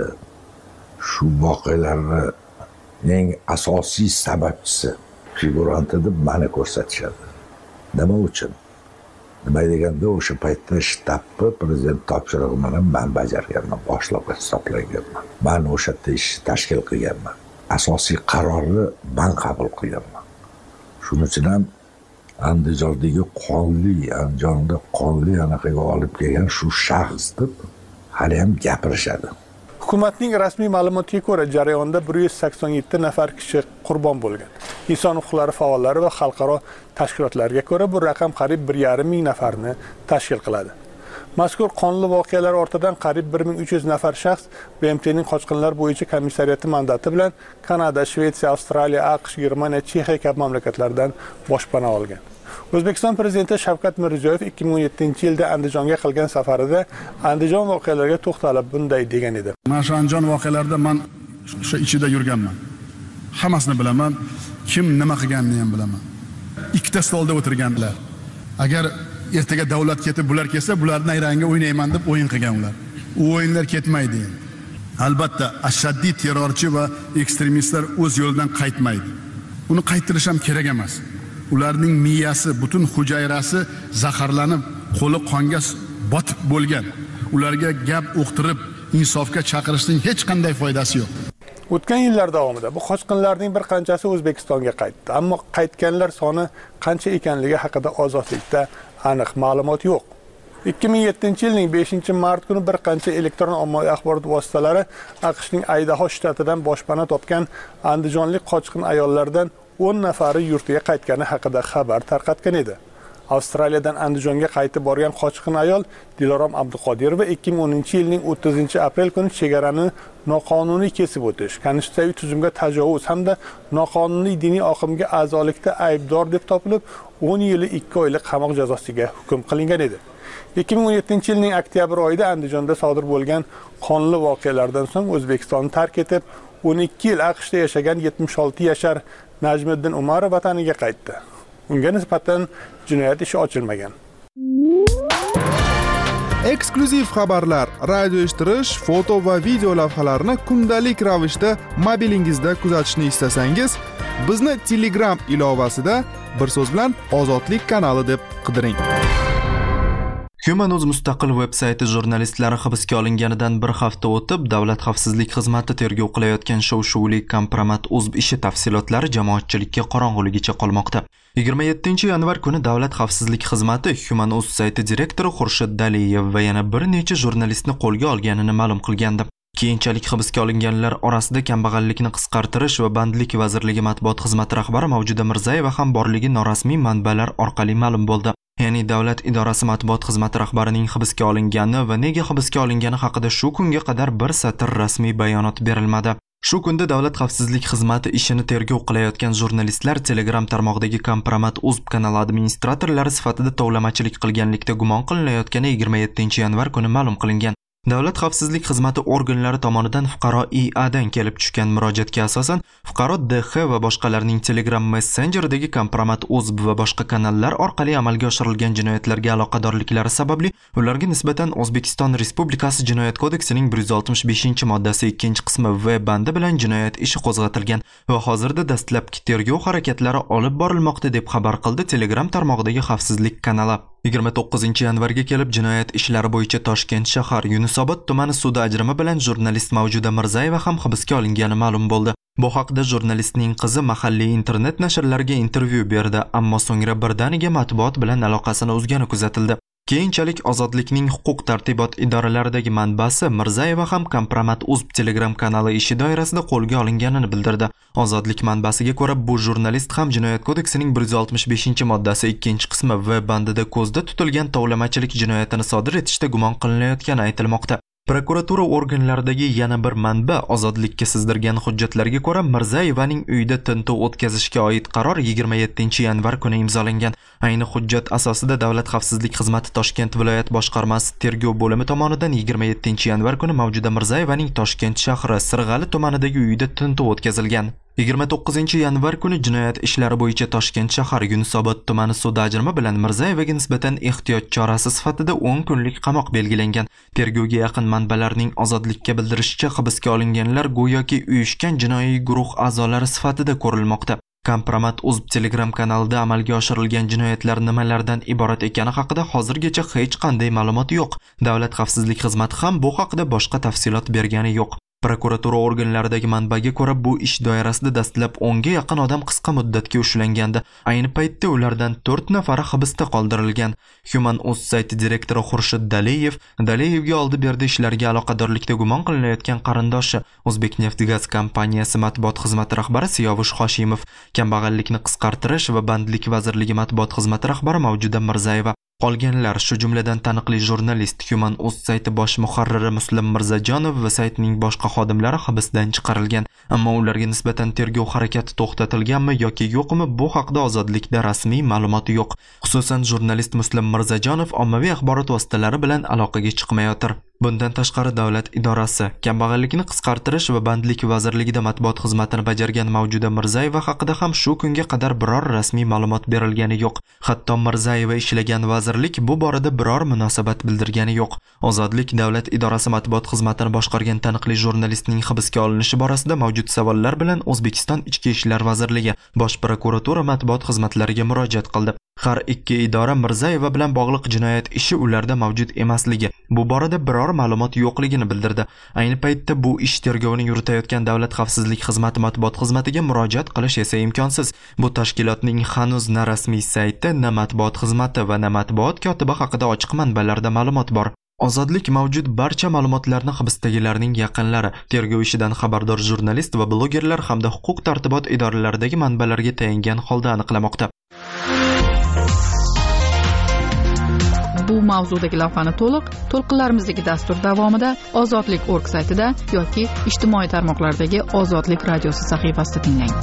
Shu voqealarni eng asosiy sababchisi, figuranti deb meni ko'rsatishadi. Nima uchun? Nima deganda o'sha paytda shtabni prezident topshirig'i bilan men bajarganman, boshliq hisoblanganman. Men o'sha yerda ish tashkil qilganman. Asosiy qarorni men qabul qilganman. Shuning uchun ham Andijondagi qonli, Andijonda qonli anaqaga olib kelgan shu shaxs deb hali ham gapirishadi. Hukumatning rasmiy ma'lumotiga ko'ra, jarayonda bir yuz sakson yetti nafar kishi qurbon bo'lgan. Inson huquqlari faollari va xalqaro tashkilotlarga ko'ra, bu raqam qariyb bir yarim ming nafarni tashkil qiladi. Mazkur qonli voqealar ortidan qariyb bir ming uch yuz nafar shaxs B M T'ning qochqinlar bo'yicha komissariyati mandati bilan Kanada, Shvetsiya, Avstraliya, AQSh, Germaniya, Chexiya kabi mamlakatlardan boshpana olgan. O'zbekiston prezidenti Shavkat Mirziyoyev ikki ming o'n yettinchi yilda Andijonga qilgan safarida Andijon voqealariga to'xtalib bunday degan edi. Men shu Andijon voqealarida men o'sha ichida yurganman. Hammasini bilaman, kim nima qilganini ham bilaman. Ikkita stolda o'tirganlar. Agar ertaga davlat ketib bular kelsa, bularning nayrangga o'ynayman deb o'yin qilgan ular. U o'yinlar ketmaydi endi. Albatta, ashaddiy terrorchi va ekstremistlar o'z yo'lidan qaytmaydi. Uni qaytirish ham kerak emas. Ularning miyasi, butun hujayrasi zaharlanib, qo'li qonga botib bo'lgan. Ularga gap o'qtirib, insofga chaqirishning hech qanday foydasi yo'q. O'tgan yillar davomida bu qochqinlarning bir qanchasi O'zbekistonga qaytdi, ammo qaytganlar soni qancha ekanligi haqida ozodlikda aniq ma'lumot yo'q. ikki ming yettinchi yilning beshinchi mart kuni bir qancha elektron ommaviy axborot vositalari AQShning Aydaho shtatidan boshpana topgan andijonlik qochqin ayollardan o'n nafari yurtiga qaytgani haqida xabar tarqatgan edi. Avstraliyadan Andijonga qaytib borgan qochqin ayol Dilorom Abduqodirova ikki ming o'ninchi yilning o'ttizinchi aprel kuni chegarani noqonuniy kesib o'tish, konstitutsiyaviy tuzumga tajovuz hamda noqonuniy diniy oqimga a'zolikda aybdor deb topilib, o'n yil ikki oylik qamoq jazosiga hukm qilingan edi. ikki ming o'n yettinchi yilning oktyabr oyida Andijonda sodir bo'lgan qonli voqealardan so'ng O'zbekistonni tark etib, o'n ikki yil AQShda yashagan yetmish olti yashar Najmiddin Umarov vataniga qaytdi. Unga nisbatan jinoyat ishi ochilmagan. Eksklyuziv xabarlar, radio eshittirish, foto va video lavhalarni kundalik ravishda mobilingizda kuzatishni istasangiz, bizni Telegram ilovasida bir so'z bilan Ozodlik kanali deb qidiring. Human.uz mustaqil veb-sayti jurnalistlari hibsga olinganidan bir hafta o'tib, Davlat xavfsizlik xizmati tergov qilayotgan shov-shuvli Kompromat.uz ishi tafsilotlari jamoatchilikka qorong'uligicha qolmoqda. yigirma yettinchi yanvar kuni Davlat xavfsizlik xizmati Human.uz sayti direktori Xurshid Daliyev va yana bir necha jurnalistni qo'lga olganini ma'lum qilgandi. Keyinchalik hibsga olinganlar orasida kambag'allikni qisqartirish va bandlik vazirligi matbuot xizmati rahbari Mavjuda Mirzayeva ham borligi norasmiy manbalar orqali ma'lum bo'ldi. Ya'ni davlat idorasi matbuot xizmati rahbarining hibsga olingani va nega hibsga olingani haqida shu kunga qadar bir satr rasmiy bayonot berilmadi. Shu kunda Davlat xavfsizlik xizmati ishini tergov qilayotgan jurnalistlar Telegram tarmog'idagi Kompromat.uz kanali administratorlari sifatida tovlamachilik qilganlikda gumon qilinayotgani yigirma yettinchi yanvar kuni ma'lum qilingan. Davlat xavfsizlik xizmati organlari tomonidan fuqaro I A dan kelib tushgan murojaatga asosan fuqaro D X va boshqalarning Telegram messenjeridagi Kompromat.uz va boshqa kanallar orqali amalga oshirilgan jinoyatlarga aloqadorliklari sababli ularga nisbatan O'zbekiston Respublikasi Jinoyat kodeksining bir yuz oltmish beshinchi moddasi ikkinchi qismi V bandi bilan jinoyat ishi qo'zg'atilgan va hozirda dastlabki tergov harakatlari olib borilmoqda deb xabar qildi Telegram tarmog'idagi xavfsizlik kanali. yigirma to'qqizinchi yanvarga kelib jinoyat ishlari bo'yicha Toshkent shahar Yunusobod tumani sudi ajrimi bilan jurnalist Mavjuda Mirzayeva ham hibsga olingani ma'lum bo'ldi. Bu haqda jurnalistning qizi mahalliy internet nashrlariga intervyu berdi, ammo so'ngra birdaniga matbuot bilan aloqasini uzgani kuzatildi. Keyinchalik Ozodlikning huquq tartibot idoralaridagi manbasi Mirzayeva ham Kompromat.uz Telegram kanali ishi doirasida qo'lga olinganini bildirdi. Ozodlik manbasiga ko'ra, bu jurnalist ham Jinoyat kodeksining bir yuz oltmish beshinchi moddasi ikkinchi qismi V bandida ko'zda tutilgan tovlamachilik jinoyatini sodir etishda gumon qilinayotgani aytilmoqda. Prokuratura organlaridagi yana bir manba Ozodlikka sizdirgan hujjatlarga ko'ra, Mirzayevaning uyida tintuv o'tkazishga oid qaror yigirma yettinchi yanvar kuni imzolangan. Ayni hujjat asosida Davlat xavfsizlik xizmati Toshkent viloyat boshqarmasi tergov bo'limi tomonidan yigirma yettinchi yanvar kuni Mavjuda Mirzayevaning Toshkent shahri Sirg'ali tumanidagi uyida tintuv o'tkazilgan. yigirma to'qqizinchi yanvar kuni jinoyat ishlari bo'yicha Toshkent shahar Yunusobod tumani sudi ajrimi bilan Mirzayevaga nisbatan ehtiyot chorasi sifatida o'n kunlik qamoq belgilangan. Tergovga yaqin manbalarning Ozodlikka bildirishicha, hibsga olinganlar go'yoki uyushgan jinoiy guruh a'zolari sifatida ko'rilmoqda. Kompromat.uz Telegram kanalida amalga oshirilgan jinoyatlar nimalardan iborat ekani haqida hozirgacha hech qanday ma'lumot yo'q. Davlat xavfsizlik xizmati ham bu haqida boshqa tafsilot bergani yo'q. Prokuratura organlaridagi manbaga ko'ra, bu ish doirasida dastlab o'nga yaqin odam qisqa muddatga ushlangandi. Ayni paytda ulardan to'rt nafari hibsda qoldirilgan. Human.uz sayti direktori Xurshid Daliyev, Daliyevga oldi berdi ishlarga aloqadorlikda gumon qilinayotgan qarindoshi O'zbekneftgaz kompaniyasi matbuot xizmati rahbari Siyovush Hoshimov, kambag'allikni qisqartirish va bandlik vazirligi matbuot xizmati rahbari Mavjuda Mirzayeva. Qolganlar, shu jumladan taniqli jurnalist, Human.uz sayti bosh muharriri Muslim Mirzajonov va saytning boshqa xodimlari hibsdan chiqarilgan. Ammo ularga nisbatan tergov harakati to'xtatilganmi yoki yo'qmi, bu haqda Ozodlikda rasmiy ma'lumot yo'q. Xususan, jurnalist Muslim Mirzajonov ommaviy axborot vositalari bilan aloqaga chiqmayotir. Bundan tashqari davlat idorasi kambag'allikni qisqartirish va bandlik vazirligida matbuot xizmatini bajargan Mavjuda Mirzayeva haqida ham shu kunga qadar biror rasmiy ma'lumot berilgani yo'q. Hatto Mirzayeva ishlagan vazirlik bu borada biror munosabat bildirgani yo'q. Ozodlik davlat idorasi matbuot xizmatini boshqargan taniqli jurnalistning hibsga olinishi borasida mavjud savollar bilan O'zbekiston Ichki ishlar vazirligi, Bosh prokuratura matbuot xizmatlariga murojaat qildi. Har ikki idora Mirzayeva bilan bog'liq jinoyat ishi ularda mavjud emasligi, bu borada biror ma'lumot yo'qligini bildirdi. Ayni paytda bu ish tergovini yuritayotgan Davlat xavfsizlik xizmati matbuot xizmatiga murojaat qilish esa imkonsiz. Bu tashkilotning hanuz na rasmiy sayti, na matbuot xizmati va na matbuot kotibi haqida ochiq manbalarda ma'lumot bor. Ozodlik mavjud barcha ma'lumotlarni hibsdagilarning yaqinlari, tergov ishidan xabardor jurnalist va blogerlar hamda huquq tartibot idoralaridagi manbalarga tayangan holda aniqlamoqda. mavzudagi lavhani to'liq to'lqinlarimizdagi dastur davomida ozodlik org saytida yoki ijtimoiy tarmoqlardagi Ozodlik radiosi sahifasida tinglang.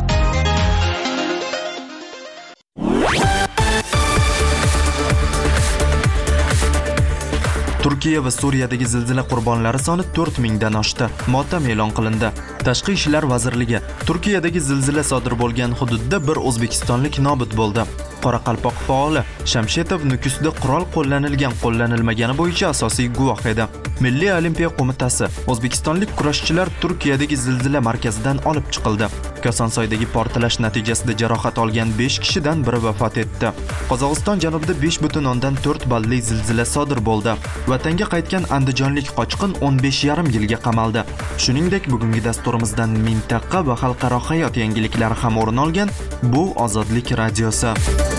Turkiya va Suriyadagi zilzila qurbonlari soni to'rt mingdan oshdi. Motam e'lon qilindi. Tashqi ishlar vazirligi Turkiyadagi zilzila sodir bo'lgan hududda bir o'zbekistonlik nobud bo'ldi. Qoraqalpoq faoli Shamshetov Nukusda qurol qo'llanilgan qo'llanilmagani bo'yicha asosiy guvoh edi. Milliy olimpiya qo'mitasi o'zbekistonlik kurashchilar Turkiyadagi zilzila markazidan olib chiqildi. Kosonsoydagi portlash natijasida jarohat olgan besh kishidan biri vafot etdi. Qozog'iston janubida besh butun o'ndan to'rt balli zilzila sodir bo'ldi. Vatanga qaytgan andijonlik qochqin o'n besh yarim yilga qamaldi. Shuningdek, bugungi dasturimizdan mintaqa va xalqaro hayot yangiliklari ham o'rin olgan. Bu Ozodlik radiosi.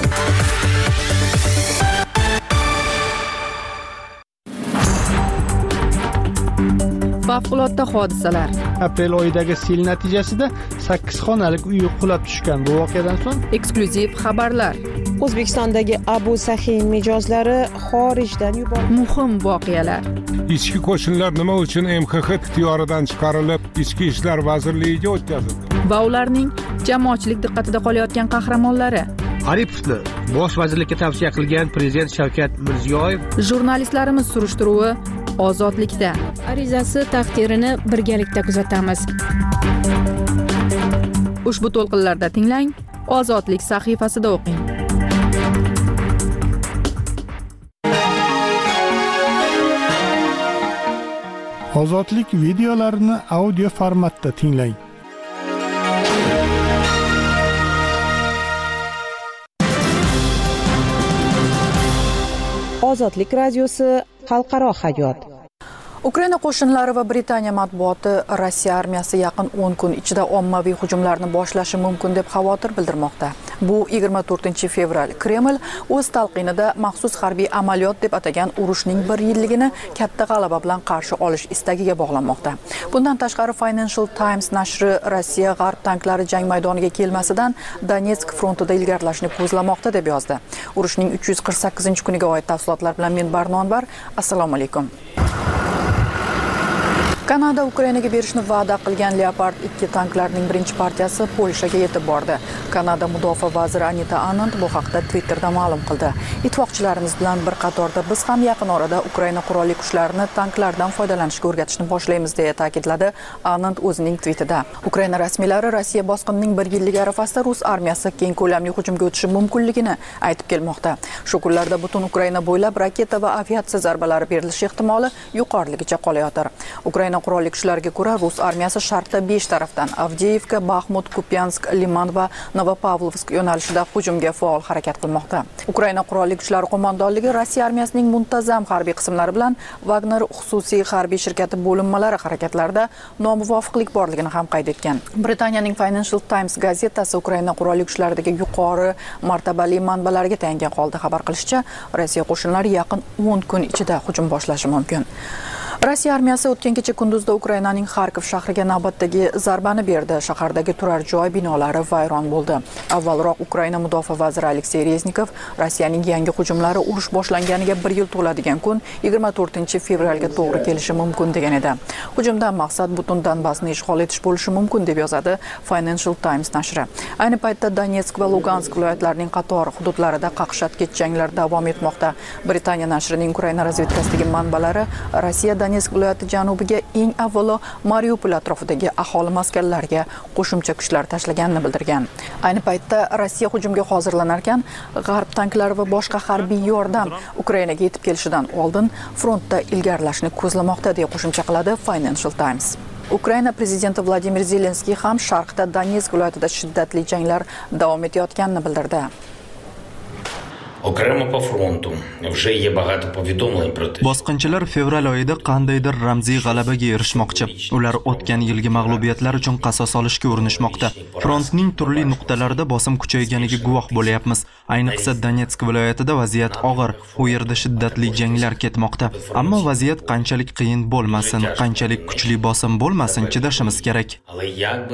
Favqulodda hodisalar. Aprel oyidagi sel natijasida sakkiz xonalik uy qulab tushgan. Bu voqeadan so'ng eksklyuziv xabarlar. O'zbekistondagi Abu Sahin mijozlari xorijdan yuborildi. Muhim voqealar. Ichki qo'shinlar nima uchun M X X ixtiyoridan chiqarilib, Ichki ishlar vazirligiga o'tkazildi? Va ularning jamoatchilik diqqatida qolayotgan qahramonlari. Aripovni bosh vazirlikka tavsiya qilgan prezident Shavkat Mirziyoyev. Jurnalistlarimiz surishtiruvi Ozodlikda. Arizasi taqdirini birgalikda kuzatamiz. Ushbu to'lqinlarda tinglang, Ozodlik sahifasida o'qing. Ozodlik videolarini audio formatda tinglang. Ozodlik radiosi xalqaro hayot. Ukraina qo'shinlari va Britaniya matbuoti Rossiya armiyasi yaqin o'n kun ichida ommaviy hujumlarni boshlashi mumkin deb xavotir bildirmoqda. Bu yigirma to'rtinchi fevral. Kreml o'z talqinida maxsus harbiy amaliyot deb atagan urushning bir yilligini katta g'alaba bilan qarshi olish istagiga bog'lanmoqda. Bundan tashqari Financial Times nashri Rossiya g'arb tanklari jang maydoniga kelmasidan Donetsk frontida ilgarilashni ko'zlamoqda deb yozdi. Urushning uch yuz qirq sakkizinchi kuniga oid tafsilotlar bilan men Barnonbar. Assalomu alaykum. Kanada Ukrainaga berishni va'da qilgan Leopard ikki tanklarining birinchi partiyasi Polshaga yetib bordi. Kanada mudofaa vaziri Anita Anand bu haqda Twitterda ma'lum qildi. Ittifoqchilarimiz bilan bir qatorda biz ham yaqin orada Ukraina qurolli kuchlarini tanklardan foydalanishga o'rgatishni boshlaymiz deya ta'kidladi Anand o'zining tweetida. Ukraina rasmiylari Rossiya bosqinining bir yilligi arafasida Rus armiyasi keng ko'lamli hujumga o'tishi mumkinligini aytib kelmoqda. Shu kunlarda butun Ukraina bo'ylab raketa va aviatsiya zarbalari berilishi ehtimoli yuqoriligicha qolayotir. Ukraina qurolli kuchlariga ko'ra Rus armiyasi sharqda besh tarafdan Avdiyevka, Baxmut, Kupyansk, Liman va Novopavlovsk yo'nalishida hujumga faol harakat qilmoqda. Ukraina qurolli kuchlari qo'mondonligi Rossiya armiyasining muntazam harbiy qismlari bilan Wagner xususiy harbiy shirkati bo'linmalari harakatlarida nomuvofiqlik borligini ham qayd etgan. Britaniyaning Financial Times gazetasi Ukraina qurolli kuchlaridagi yuqori martabali manbalarga tayangan holda xabar qilishicha, Rossiya qo'shinlari yaqin o'n kun ichida hujum boshlashi mumkin. Rossiya armiyasi o'tgan kecha kunduzda Ukrainaning Xarkov shahriga navbatdagi zarbani berdi. Shahardagi turar joy binolari vayron bo'ldi. Avvalroq Ukraina mudofaa vaziri Aleksey Reznikov Rossiyaning yangi hujumlari urush boshlanganiga bir yil to'ladigan kun yigirma to'rtinchi fevralga to'g'ri kelishi mumkin degan edi. Hujumdan maqsad butun Donbassni ishg'ol etish bo'lishi mumkin deb yozadi Financial Times nashri. Ayni paytda Donetsk va Lugansk viloyatlarining qator hududlarida qaqshatqich janglar davom etmoqda. Britaniya nashrining Ukraina razvedkasidagi manbalari Rossiya Donetsk viloyati janubiga eng avvalo Mariupol atrofidagi aholi maskanlariga qo'shimcha kuchlar tashlaganini bildirgan. Ayni paytda Rossiya hujumga hozirlanarkan, g'arb tanklari va boshqa harbiy yordam Ukrainaga yetib kelishidan oldin frontda ilgarilashni ko'zlamoqda deya qo'shimcha qiladi Financial Times. Ukraina prezidenti Vladimir Zelenskiy ham sharqda Donetsk viloyatida shiddatli janglar davom etayotganini bildirdi. Окремо по фронту вже є багато повідомлень про те. Bosqinchilar fevral oyida qandaydir ramziy g'alabaga erishmoqchi. Ular o'tgan yilgi mag'lubiyatlar uchun qasos olishga urinishmoqda. Frontning turli nuqtalarida bosim kuchayganiga guvoh bo'lyapmiz. Ayniqsa Donetsk viloyatida vaziyat og'ir. U yerda shiddatli janglar ketmoqda. Ammo vaziyat qanchalik qiyin bo'lmasin, qanchalik kuchli bosim bo'lmasin, chidashimiz kerak.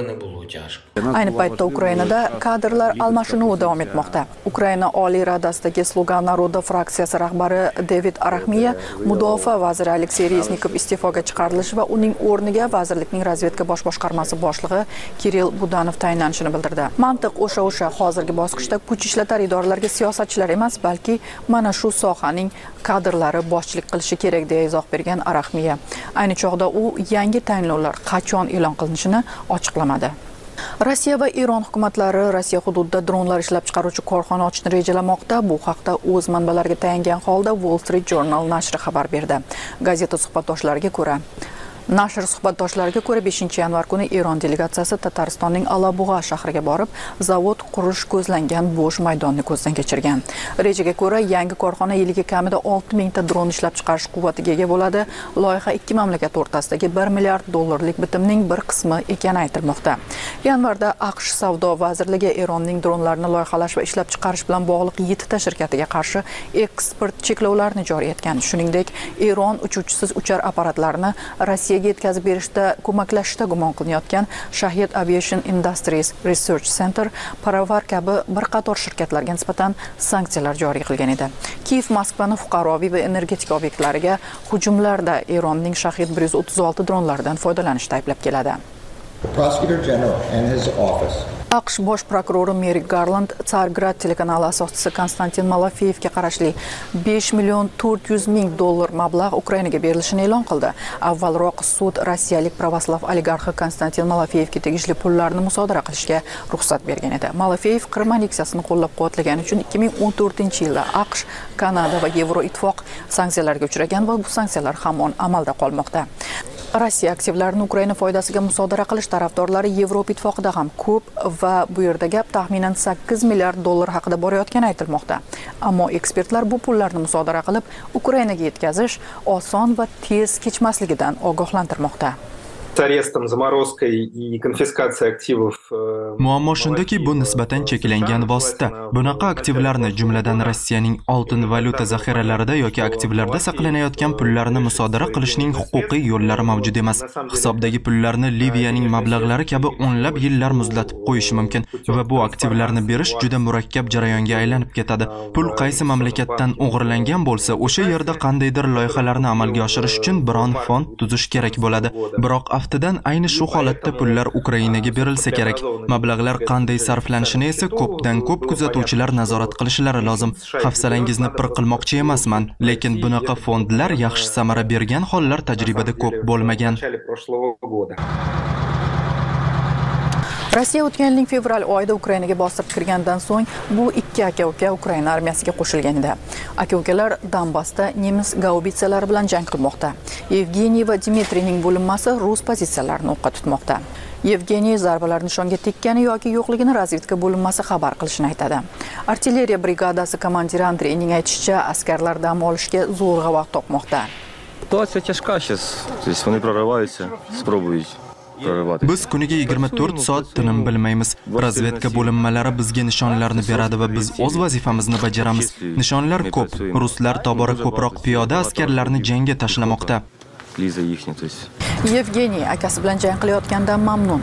Ayni paytda Ukrainada kadrlar almashinuvi davom etmoqda. Ukraina Oliy Radasidagi huzuridagi Sluga Naroda fraksiyasi rahbari David Araxmiya mudofaa vaziri Aleksey Reznikov iste'foga chiqarilishi va uning o'rniga vazirlikning razvedka bosh boshqarmasi boshlig'i Kirill Budanov tayinlanishini bildirdi. Mantiq o'sha-o'sha hozirgi bosqichda kuch ishlatar idoralarga siyosatchilar emas, balki mana shu sohaning kadrlari boshchilik qilishi kerak deya izoh bergan Araxmiya. Ayni chog'da u yangi tayinlovlar qachon e'lon qilinishini ochiqlamadi. Rossiya va Eron hukumatlari Rossiya hududida dronlar ishlab chiqaruvchi korxona ochishni rejalamoqda. Bu haqda o'z manbalariga tayangan holda Wall Street Journal nashri xabar berdi. Gazeta suhbatdoshlariga ko'ra Nashr suhbatdoshlariga ko'ra beshinchi yanvar kuni Eron delegatsiyasi Tataristonning Alabug'a shahriga borib, zavod qurish ko'zlangan bo'sh maydonni ko'zdan kechirgan. Rejaga ko'ra, yangi korxona yiliga kamida olti mingta dron ishlab chiqarish quvvatiga ega bo'ladi. Loyiha ikki mamlakat o'rtasidagi bir milliard dollarlik bitimning bir qismi ekani aytilmoqda. Yanvarda AQSh savdo vazirligi Eronning dronlarni loyihalash va ishlab chiqarish bilan bog'liq yettita shirkatiga qarshi eksport cheklovlarini joriy etgan. Shuningdek, Eron uchuvchisiz uchar apparatlarini Rossiya yetkazib berishda ko'maklashishda gumon qilinayotgan Shahid Aviation Industries Research Center Paravar kabi bir qator shirkatlarga nisbatan sanksiyalar joriy qilgan edi. Kiyev Moskvani fuqaroviy va energetik obyektlariga hujumlarda Eronning Shahid bir yuz o'ttiz olti dronlaridan foydalanishda ayblab keladi. AQSh bosh prokurori Merrick Garland Tsargrad telekanali asoschisi Konstantin Malafeyevga qarashli besh million to'rt yuz ming dollar mablag' Ukrainaga berilishini e'lon qildi. Avvalroq sud rossiyalik pravoslav oligarxi Konstantin Malafeyevga tegishli pullarni musodara qilishga ruxsat bergan edi. Malafeyev Qrim anneksiyasini qo'llab-quvvatlagani uchun ikki ming o'n to'rtinchi yilda AQSh, Kanada va Yevroittifoq sanksiyalarga uchragan va bu sanksiyalar hamon amalda qolmoqda. Rossiya aktivlarini Ukraina foydasiga musodara qilish tarafdorlari Yevropa ittifoqida ham ko'p va bu yerda gap taxminan sakkiz milliard dollar haqida borayotgani aytilmoqda. Ammo ekspertlar bu pullarni musodara qilib, Ukrainaga yetkazish oson va tez kechmasligidan ogohlantirmoqda. Muammo shundaki, bu nisbatan cheklangan vosita. Bunaqa aktivlarni, jumladan Rossiyaning oltin valyuta zaxiralarida yoki aktivlarda saqlanayotgan pullarni musodara qilishning huquqiy yo'llari mavjud emas. Hisobdagi pullarni Liviyaning mablag'lari kabi o'nlab yillar muzlatib qo'yish mumkin va bu aktivlarni berish juda murakkab jarayonga aylanib ketadi. Pul qaysi mamlakatdan o'g'irlangan bo'lsa, o'sha yerda qandaydir loyihalarni amalga oshirish uchun biron fond tuzish kerak bo'ladi. Biroq aftidan ayni shu holatda pullar Ukrainaga berilsa kerak. Mablag'lar qanday sarflanishini esa ko'pdan ko'p kuzatuvchilar nazorat qilishlari lozim. Hafsalangizni pir qilmoqchi emasman, lekin bunaqa fondlar yaxshi samara bergan hollar tajribada ko'p bo'lmagan. Rossiya o'tgan yilning fevral oyida Ukrainaga bostirib kirgandan so'ng bu ikki aka-uka Ukraina armiyasiga qo'shilgan edi. Aka-ukalar Donbassda nemis gaubitsalari bilan jang qilmoqda. Yevgeniy va Dmitriyning bo'linmasi rus pozitsiyalarini o'qqa tutmoqda. Yevgeniy zarbalar nishonga tekkani yoki yo'qligini razvedka bo'linmasi xabar qilishini aytadi. Artilleriya brigadasi komandiri Andreyning aytishicha, askarlar dam olishga zo'rg'a vaqt topmoqda. Situatsiya tashqa сейчас. Здесь вони прорываются, спробуют. Biz kuniga yigirma to'rt soat tinim bilmaymiz. Razvedka bo'linmalari bizga nishonlarni beradi va biz o'z vazifamizni bajaramiz. Nishonlar ko'p. Ruslar tobora ko'proq piyoda askarlarni jangga tashlamoqda. Yevgeniy akasi bilan jang qilayotgandan mamnun.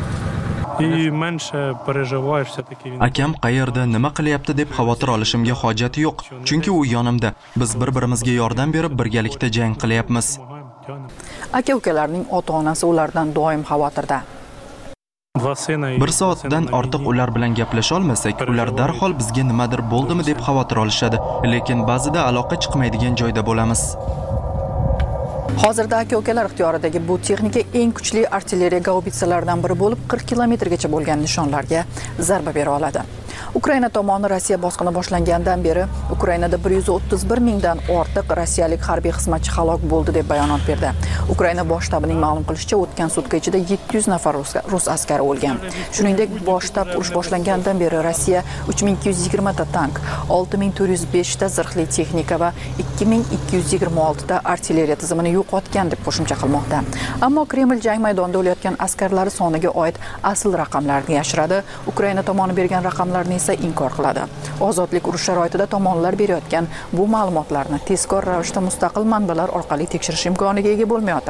Akam qayerda nima qilyapti deb xavotir olishimga hojati yo'q, chunki u yonimda. Biz bir-birimizga yordam berib birgalikda jang qilyapmiz. Aka-ukalarning ota-onasi ulardan doim xavotirda. Bir soatdan ortiq ular bilan gaplasha olmasak, ular darhol bizga nimadir bo'ldimi deb xavotir olishadi, lekin ba'zida aloqa chiqmaydigan joyda bo'lamiz. Hozirda aka-ukalar ixtiyoridagi bu texnika eng kuchli artilleriya gaubitsalaridan biri bo'lib, qirq kilometrgacha bo'lgan nishonlarga zarba bera oladi. Ukraina tomoni Rossiya bosqini boshlangandan beri Ukrainada bir yuz o'ttiz bir mingdan ortiq rossiyalik harbiy xizmatchi halok bo'ldi deb bayonot berdi. Ukraina bosh shtabining ma'lum qilishicha, o'tgan sutka ichida yetti yuz nafar rus askari o'lgan. Shuningdek, bosh shtab urush boshlangandan beri Rossiya uch ming ikki yuz yigirma ta tank, olti ming to'rt yuz besh ta zirhli texnika va ikki ming ikki yuz yigirma olti ta artilleriya tizimini yo'qotgan deb qo'shimcha qilmoqda. Ammo Kreml jang maydonida o'layotgan askarlari soniga oid asl raqamlarni yashiradi. Ukraina tomoni bergan raqamlarni esa inkor qiladi. Ozodlik urush sharoitida tomonlar berayotgan bu ma'lumotlarni tezkor ravishda mustaqil manbalar orqali tekshirish imkoniga ega bo'lmayotir.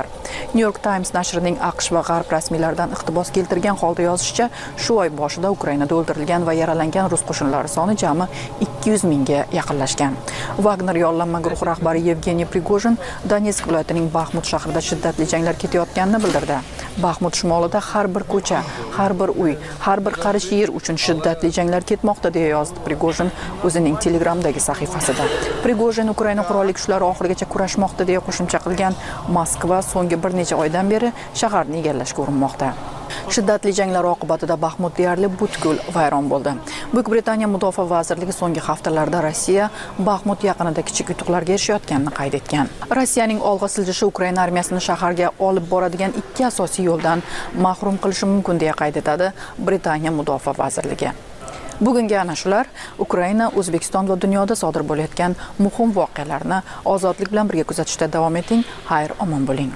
New York Times nashrining AQSh va G'arb rasmiylaridan iqtibos keltirgan holda yozishicha, shu oy boshida Ukrainada o'ldirilgan va yaralangan rus qo'shinlari soni jami ikki yuz mingga yaqinlashgan. Wagner yollanma guruhi rahbari Yevgeniy Prigojin Donetsk viloyatining Baxmut shahrida shiddatli janglar ketayotganini bildirdi. Baxmut shimolida har bir ko'cha, har bir uy, har bir qarish yer uchun shiddatli janglar ketmoqda deya yozdi Prigojin o'zining Telegramdagi sahifasida. Prigojin Ukraina qurolli kuchlari oxirigacha kurashmoqda deya qo'shimcha qilgan. Moskva so'nggi bir necha oydan beri shaharni egallashga urinmoqda. Shiddatli janglar oqibatida Baxmut deyarli butkul vayron bo'ldi. Buyuk Britaniya mudofaa vazirligi so'nggi haftalarda Rossiya Baxmut yaqinida kichik yutuqlarga erishayotganini qayd etgan. Rossiyaning olg'a siljishi Ukraina armiyasini shaharga olib boradigan ikki asosiy yo'ldan mahrum qilishi mumkin deya qayd etadi Britaniya mudofaa vazirligi. Bugungi ana shular Ukraina, O'zbekiston va dunyoda sodir bo'layotgan muhim voqealarni ozodlik bilan birga kuzatishda davom eting. Xayr, omon bo'ling.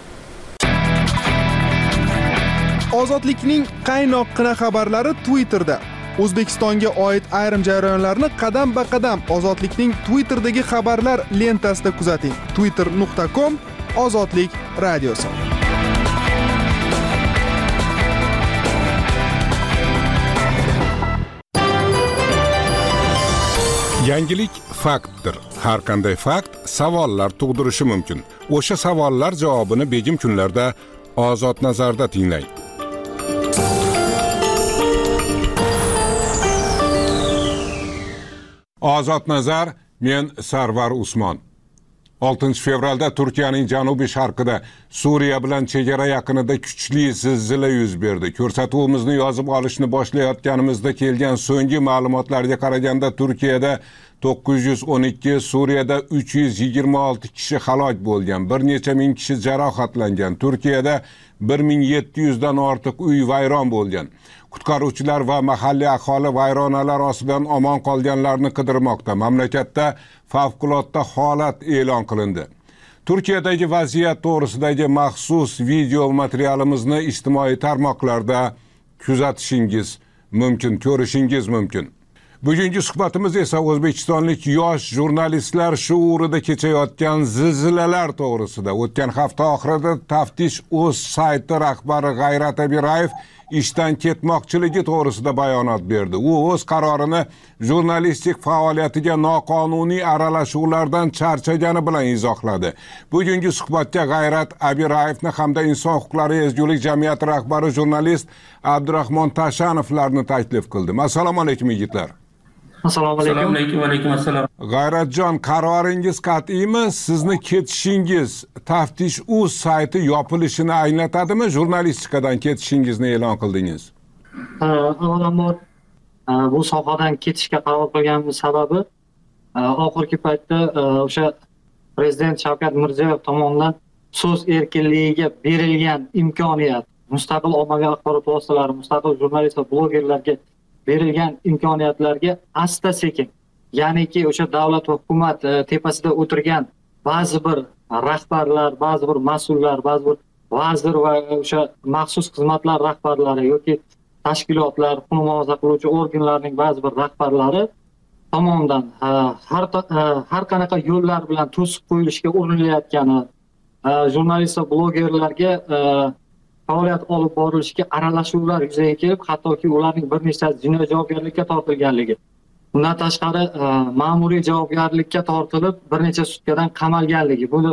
Ozodlikning qaynoqqina xabarlari Twitterda. O'zbekistonga oid ayrim jarayonlarni qadam-ba-qadam Ozodlikning Twitterdagi xabarlar lentasida kuzating. twitter nuqta com Ozodlik radiosi. Yangilik faktdir. Har qanday fakt savollar tug'dirishi mumkin. O'sha savollar javobini begim kunlarda Ozod nazarda tinglang. Ozod nazar, men Sarvar Usmon. oltinchi fevralda Turkiyaning janubiy sharqida Suriya bilan chegara yaqinida kuchli zilzila yuz berdi. Ko'rsatuvimizni yozib olishni boshlayotganimizda kelgan so'nggi ma'lumotlarga qaraganda Turkiyada to'qqiz yuz o'n ikki, Suriyada uch yuz yigirma olti kishi halok bo'lgan, bir necha ming kishi jarohatlangan. Turkiyada bir ming yetti yuz dan ortiq uy vayron bo'lgan. Qutqaruvchilar va mahalliy aholi vayronalar ostidan omon qolganlarni qidirmoqda. Mamlakatda favqulodda holat e'lon qilindi. Turkiyadagi vaziyat to'g'risidagi maxsus video materialimizni ijtimoiy tarmoqlarda kuzatishingiz mumkin, ko'rishingiz mumkin. Bugungi suhbatimiz esa o'zbekistonlik yosh jurnalistlar shuurida kechayotgan zilzilalar to'g'risida. O'tgan hafta oxirida Taftish o'z sayti rahbari G'ayrat Abirayev ishdan ketmoqchiligi to'g'risida bayonot berdi. U o'z qarorini jurnalistik faoliyatiga noqonuniy aralashuvlardan charchagani bilan izohladi. Bugungi suhbatga G'ayrat Abirayevni hamda inson huquqlari ezgulik jamiyati rahbari jurnalist Abdurahmon Tashanovlarni taklif qildim. Assalomu alaykum yigitlar. Assalomu alaykum. Assalomu alaykum va alaykum assalom. G'ayratjon, qaroringiz qat'iymi? Sizni ketishingiz Taftish uz sayti yopilishini anglatadimi? Jurnalistikadan ketishingizni e'lon qildingiz. Avvalambor bu sohadan ketishga qaror qilganimiz sababi oxirgi paytda o'sha Prezident Shavkat Mirziyoyev tomonidan so'z erkinligiga berilgan imkoniyat, mustaqil ommaviy axborot vositalari, mustaqil jurnalist va blogerlarga berilgan imkoniyatlarga asta sekin, ya'niki o'sha davlat va hukumat tepasida o'tirgan ba'zi bir rahbarlar, ba'zi bir mas'ullar, ba'zi bir vazir va o'sha maxsus xizmatlar rahbarlari yoki tashkilotlar, huquqni muhofaza qiluvchi organlarning ba'zi bir rahbarlari tomonidan har har qanaqa yo'llar bilan to'sib qo'yilishga urinilayotgani, jurnalist va blogerlarga faoliyat olib borilishiga aralashuvlar yuzaga kelib, hattoki ularning bir nechtasi jinoiy javobgarlikka tortilganligi. Bundan tashqari ma'muriy javobgarlikka tortilib, bir necha sutkadan qamalganligi. Buni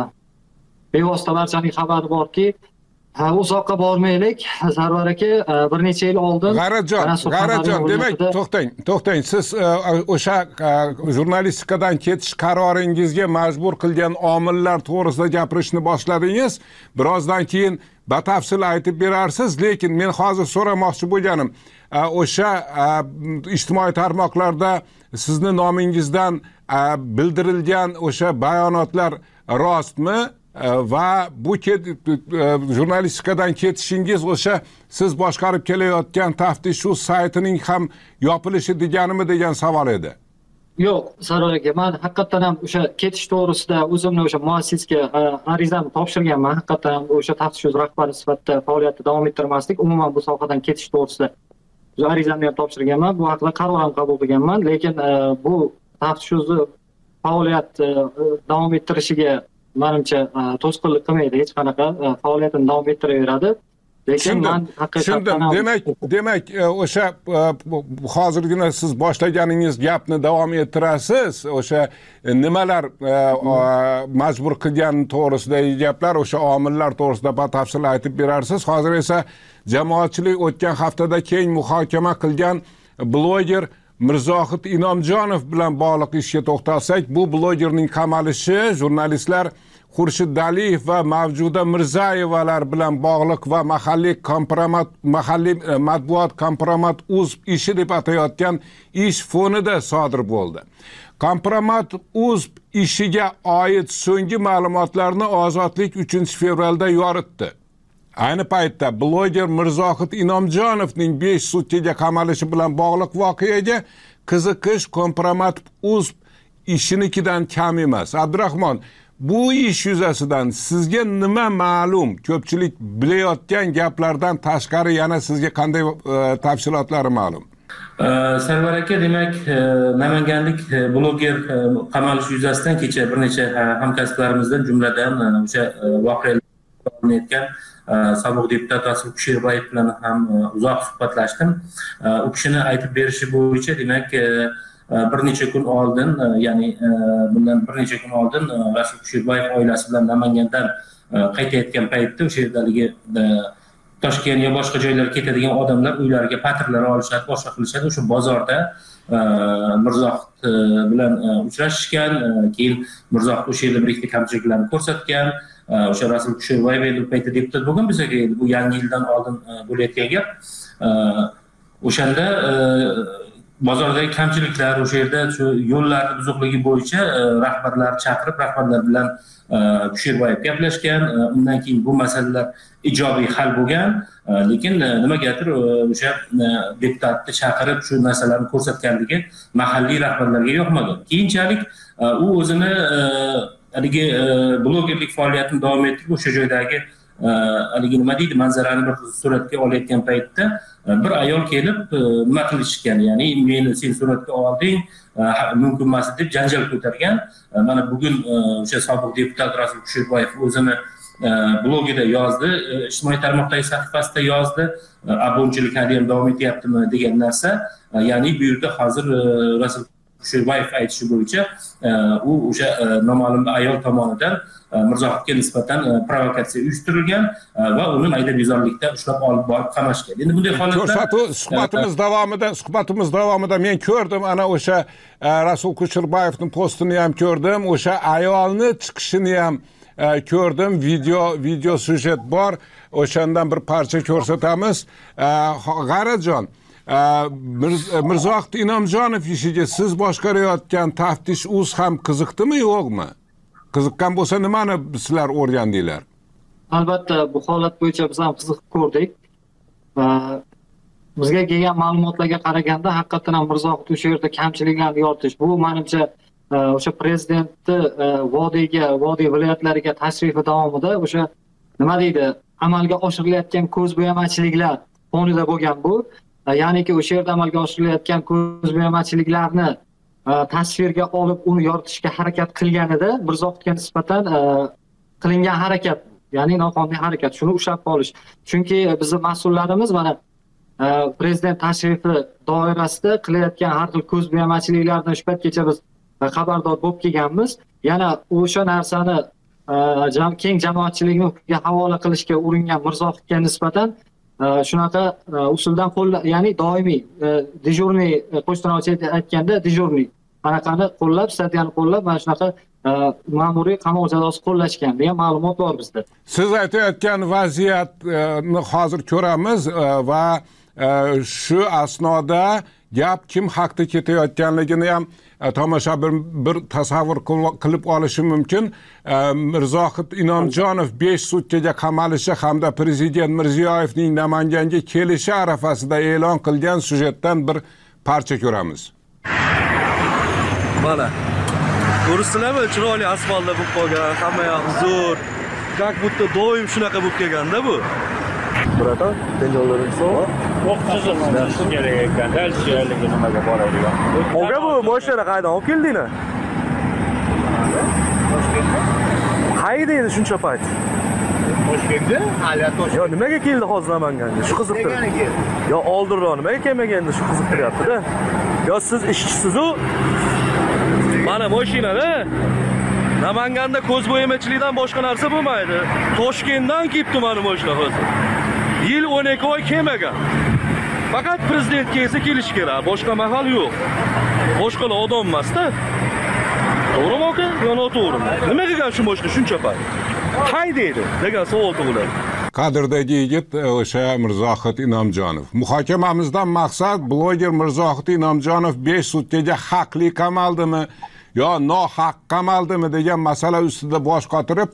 bevosita barchaning xabari borki, uzoqqa bormaylik. Sarvar aka bir necha yil oldin G'ayratjon, G'ayratjon, demak, to'xtang, to'xtang. Siz o'sha jurnalistikadan ketish qaroringizga majbur qilgan omillar to'g'risida gapirishni boshladingiz. Birozdan keyin batafsil aytib berarsiz, lekin men hozir so'ramoqchi bo'lganim, o'sha ijtimoiy tarmoqlarda sizni nomingizdan bildirilgan o'sha bayonotlar rostmi? Va bu jurnalistikadan ketishingiz o'sha siz boshqarib kelayotgan Taftish uz saytining ham yopilishi deganimi degan savol edi. Yo'q, Sarvar aka, men haqiqatan ham o'sha ketish to'g'risida o'zimni o'sha muassisga arizamni topshirganman. Haqiqatan ham o'sha Taftish uz rahbari sifatida faoliyatni davom ettirmaslik, umuman bu sohadan ketish to'g'risida arizamni ham topshirganman. Bu haqida qaror ham qabul qilganman, lekin bu Taftish uz faoliyat davom ettirishiga menimcha to'sqinlik qilmaydi, hech qanaqa faoliyatini davom ettiraveradi. Lekin men tushundim. Demak, demak o'sha hozirgina siz boshlaganingiz gapni davom ettirasiz. O'sha nimalar majbur qilgani to'g'risidagi gaplar, o'sha omillar to'g'risida batafsil aytib berarsiz. Hozir esa jamoatchilik o'tgan haftada keng muhokama qilgan bloger Mirzohid Inomjonov bilan bog'liq ishga to'xtalsak, bu blogerning qamalishi jurnalistlar Xurshid Daliyev va Mavjuda Mirzayevalar bilan bog'liq va mahalliy kompromat mahalliy matbuot kompromat uz ishi deb atayotgan ish fonida sodir bo'ldi. Kompromat uz ishiga oid so'nggi ma'lumotlarni Ozodlik uchinchi fevralda yoritdi. Ayni paytda bloger Mirzohid Inomjonovning besh sutkaga qamalishi bilan bog'liq voqeaga qiziqish kompromat uz ishinikidan kam emas. Abdurahmon, bu ish yuzasidan sizga nima ma'lum? Ko'pchilik bilayotgan gaplardan tashqari yana sizga qanday tafsilotlari ma'lum? Sarvar aka, demak, namanganlik bloger qamalishi yuzasidan kecha bir necha hamkasblarimizdan, jumladan o'sha voqealarni aytgan sobiq deputat Rasul Kusherbayev bilan ham uzoq suhbatlashdim. U kishini aytib berishi bo'yicha, demak, bir necha kun oldin, ya'ni bundan bir necha kun oldin Rasul Kusherbayev oilasi bilan Namangandan qaytayotgan paytda o'sha yerdagi Toshkent yo boshqa joylarga ketadigan odamlar uylariga patrlar olishadi, boshqa qilishadi. O'sha bozorda Mirzohid bilan uchrashishgan, keyin Mirzohid o'sha yerda bir ikkita kamchiliklarni ko'rsatgan. O'sha Rasul Kusherbayev endi paytda deputat bo'lgan bizga, bu yangi yildan oldin bo'layotgan gap. O'shanda bozordagi kamchiliklar, o'sha yerda shu yo'llarning buzuqligi bo'yicha rahbarlar chaqirib, rahbarlar bilan Kusherbayev gaplashgan. Undan keyin bu masalalar ijobiy hal bo'lgan, lekin nimagadir o'sha deputatni chaqirib shu narsalarni ko'rsatganligi mahalliy rahbarlarga yoqmagan. Keyinchalik u o'zini haligi blogerlik faoliyatini davom ettirib, o'sha joydagi haligi nima deydi, manzarani bir suratga olayotgan paytda bir ayol kelib nima qilishgan, ya'ni meni sen suratga olding, mumkin emas deb janjal ko'targan. Mana bugun o'sha sobiq deputat Rasul Kusherbayev o'zini blogida yozdi, ijtimoiy tarmoqdagi sahifasida yozdi, abunchilik hali ham davom etyaptimi degan narsa. Ya'ni bu yerda hozir Rasul Kusherbayev aytishi bo'yicha u o'sha noma'lum ayol tomonidan Mirzohidga nisbatan provokatsiya uyushtirilgan va uni maydabezorlikda ushlab olib borib qamashgan. Endi bunday holatlar suhbatimiz davomida suhbatimiz davomida men ko'rdim, ana o'sha Rasul Kusherbayevning postini ham ko'rdim, o'sha ayolni chiqishini ham ko'rdim, video video syujet bor, o'shandan bir parcha ko'rsatamiz. G'arajon, Mirzohid Inomjonov ishiga siz boshqarayotgan taftish uz ham qiziqdimi, yo'qmi? Qiziqqan bo'lsa nimani sizlar o'rgandinglar? Albatta, bu holat bo'yicha biz ham qiziqib ko'rdik. Bizga kelgan ma'lumotlarga qaraganda haqiqatan ham Mirzohid o'sha yerda kamchiliklarni yoritish, bu menimcha o'sha prezidentni vodiyga, vodiy viloyatlariga tashrifi davomida o'sha nima deydi, amalga oshirilayotgan ko'zbo'yamachiliklar fonida bo'lgan bu. Ya'niki o'sha yerda amalga oshirilayotgan ko'zbo'yamachiliklarni tasvirga olib uni yoritishga harakat qilganida Mirzohidga nisbatan qilingan harakat, ya'ni noqonuniy harakat, shuni ushlab qolish. Chunki bizning mas'ullarimiz mana prezident tashrifi doirasida qilayotgan har xil ko'zbo'yamachiliklardan shu paytgacha biz xabardor bo'lib kelganmiz. Yana o'sha narsani keng jamoatchilikka havola qilishga uringan Mirzohidga nisbatan shunaqa usuldan qo'llab, ya'ni doimiy dejurniy qo'shtirnochi aytganda dejurniy anaqani qo'llab, statyani qo'llab, mana shunaqa ma'muriy qamoq jazosi qo'llashgan degan ma'lumot bor bizda. Siz aytayotgan vaziyatni hozir ko'ramiz va shu asnoda gap kim haqda ketayotganligini ham tomoshabin bir tasavvur qilib olishi mumkin. Mirzohid Inomjonov besh sutkaga qamalishi hamda prezident Mirziyoyevning Namanganga kelishi arafasida e'lon qilgan syujetdan bir parcha ko'ramiz. Mana ko'rsizlarmi, chiroyli asfaltda bo'lib qolgan, hamma yoq huzur. Как будто doim shunaqa bo'lib kelganda bu. Bratan, tenjolaring sog'. O'qitizim yaxshi kerak ekan, dal chiroyligi nimaga boradigan. Oga bu boshlara qaydan olib keldinglar? Haydaydi shuncha payt. Toshkentda hali Toshkent. Yo, nimaga keldi hozir Namanganga? Shu qiziqtirdi. Yo, oldinroq nimaga kelmaganda shu qiziqtiryapti-da. Yo, siz ishchisiz-u. Mana mashinada Namanganda ko'z bo'yamachilikdan boshqa narsa bo'lmaydi. Toshkentdan kelibdi mana mashina hozir. Yil o'n ikki oy kelmagan. Faqat prezident kelsa kelish kerak, boshqa mahal yo'q. Boshqalar odam emas-da. To'g'rimi aka? Yo, noto'g'rimi? Nima qilgan shu mashina shuncha payt? Haydaydi degan savol tug'iladi. Qadrdagi yigit o'sha Mirzohid Inomjonov. Muhokamamizdan maqsad bloger Mirzohid Inomjonov besh sutkaga haqli qamaldimi yo nohaq qamaldimi degan masala ustida bosh qotirib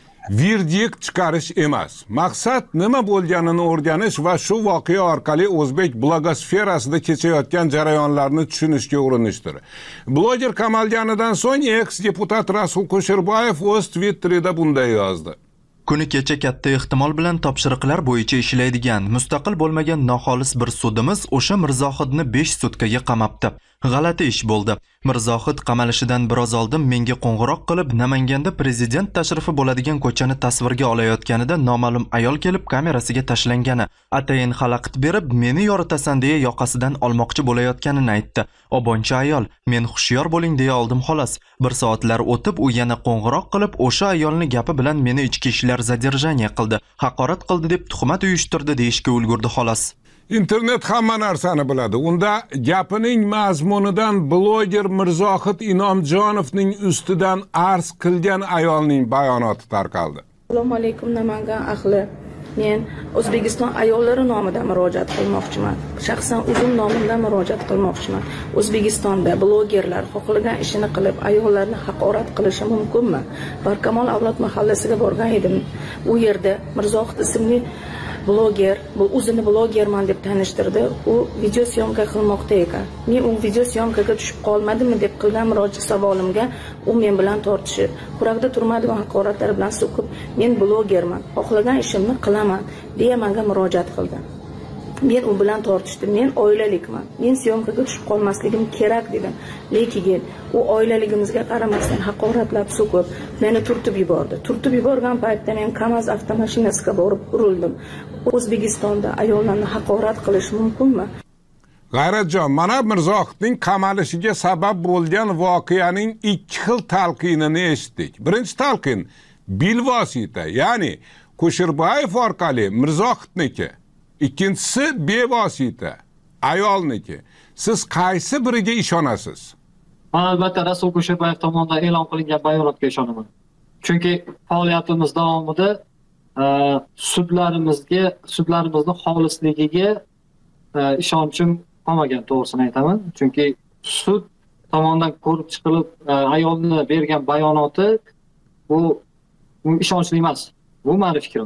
verdikt chiqarish emas. Maqsad nima bo'lganini o'rganish va shu voqea orqali o'zbek blogosferasida kechayotgan jarayonlarni tushunishga urinishdir. Bloger qamalganidan so'ng eks-deputat Rasul Kusherbayev o'z Twitterida bunday yozdi. Kuni kecha katta ehtimol bilan topshiriqlar bo'yicha ishlaydigan mustaqil bo'lmagan noxolis bir sudimiz o'sha Mirzohidni besh sutkaga qamabdi. G'alati ish bo'ldi. Mirzohid qamalishidan biroz oldin menga qo'ng'iroq qilib, Namanganda prezident tashrifi bo'ladigan ko'chani tasvirga olayotganida noma'lum ayol kelib kamerasiga tashlangani, atayin xalaqit berib, meni yoritasan deya yoqasidan olmoqchi bo'layotganini aytdi. Obonchi ayol, men hushyor bo'ling deya oldim xolos. Bir soatlar o'tib u yana qo'ng'iroq qilib, o'sha ayolni gapi bilan meni ichki ishlar zadержание qildi, haqorat qildi deb tuhmat uyushtirdi deyishga ulgurdi xolos. Internet hamma narsani biladi. Unda gapining mazmunidan bloger Mirzohid Inomjonovning ustidan arz qilgan ayolning bayonoti tarqaldi. Assalomu alaykum Namangan ahli. Men O'zbekiston ayollari nomidan murojaat qilmoqchiman. Shaxsan o'zim nomimdan murojaat qilmoqchiman. O'zbekistonda blogerlar xohlagan ishini qilib, ayollarni haqorat qilishi mumkinmi? Barkamol avlod mahallasiga borgan edim. U yerda Mirzohid ismli bloger, bu o'zini blogerman deb tanishtirdi. U video syomka qilmoqda ekan. Men u video syomkaga tushib qolmadimmi deb qilgan murojaat savolimga u men bilan tortishib, quraqda turmadigan haqoratlar bilan so'kib, men blogerman, xohlagan ishimni qilaman deya menga murojaat qildi. Men u bilan tortishdim. Men oilalikman. Men syomkaga tushib qolmasligim kerak dedim. Lekin u oilaligimizga qaramasdan haqoratlab so'kib, meni turtib yubordi. Turtib yuborgan paytda men KAMAZ avtomashinasiga borib urildim. O'zbekistonda ayollarni haqorat qilish mumkinmi? G'ayratjon, mana Mirzohidning qamalishiga sabab bo'lgan voqeaning ikki xil talqinini eshitdik. Birinchi talqin bilvosita, ya'ni Kusherbayev orqali Mirzohidniki. Ikkinchisi bevosita, ayolniki. Siz qaysi biriga ishonasiz? Men albatta Rasul Kusherbayev tomonidan e'lon qilingan bayonotga ishonaman. Chunki faoliyatimiz davomida sudlarimizga, sudlarimizning xolisligiga ishonchim qolmagan, to'g'risini aytaman. Chunki sud tomonidan ko'rib chiqilib ayolni bergan bayonoti bu ishonchli emas. Bu meni fikrim.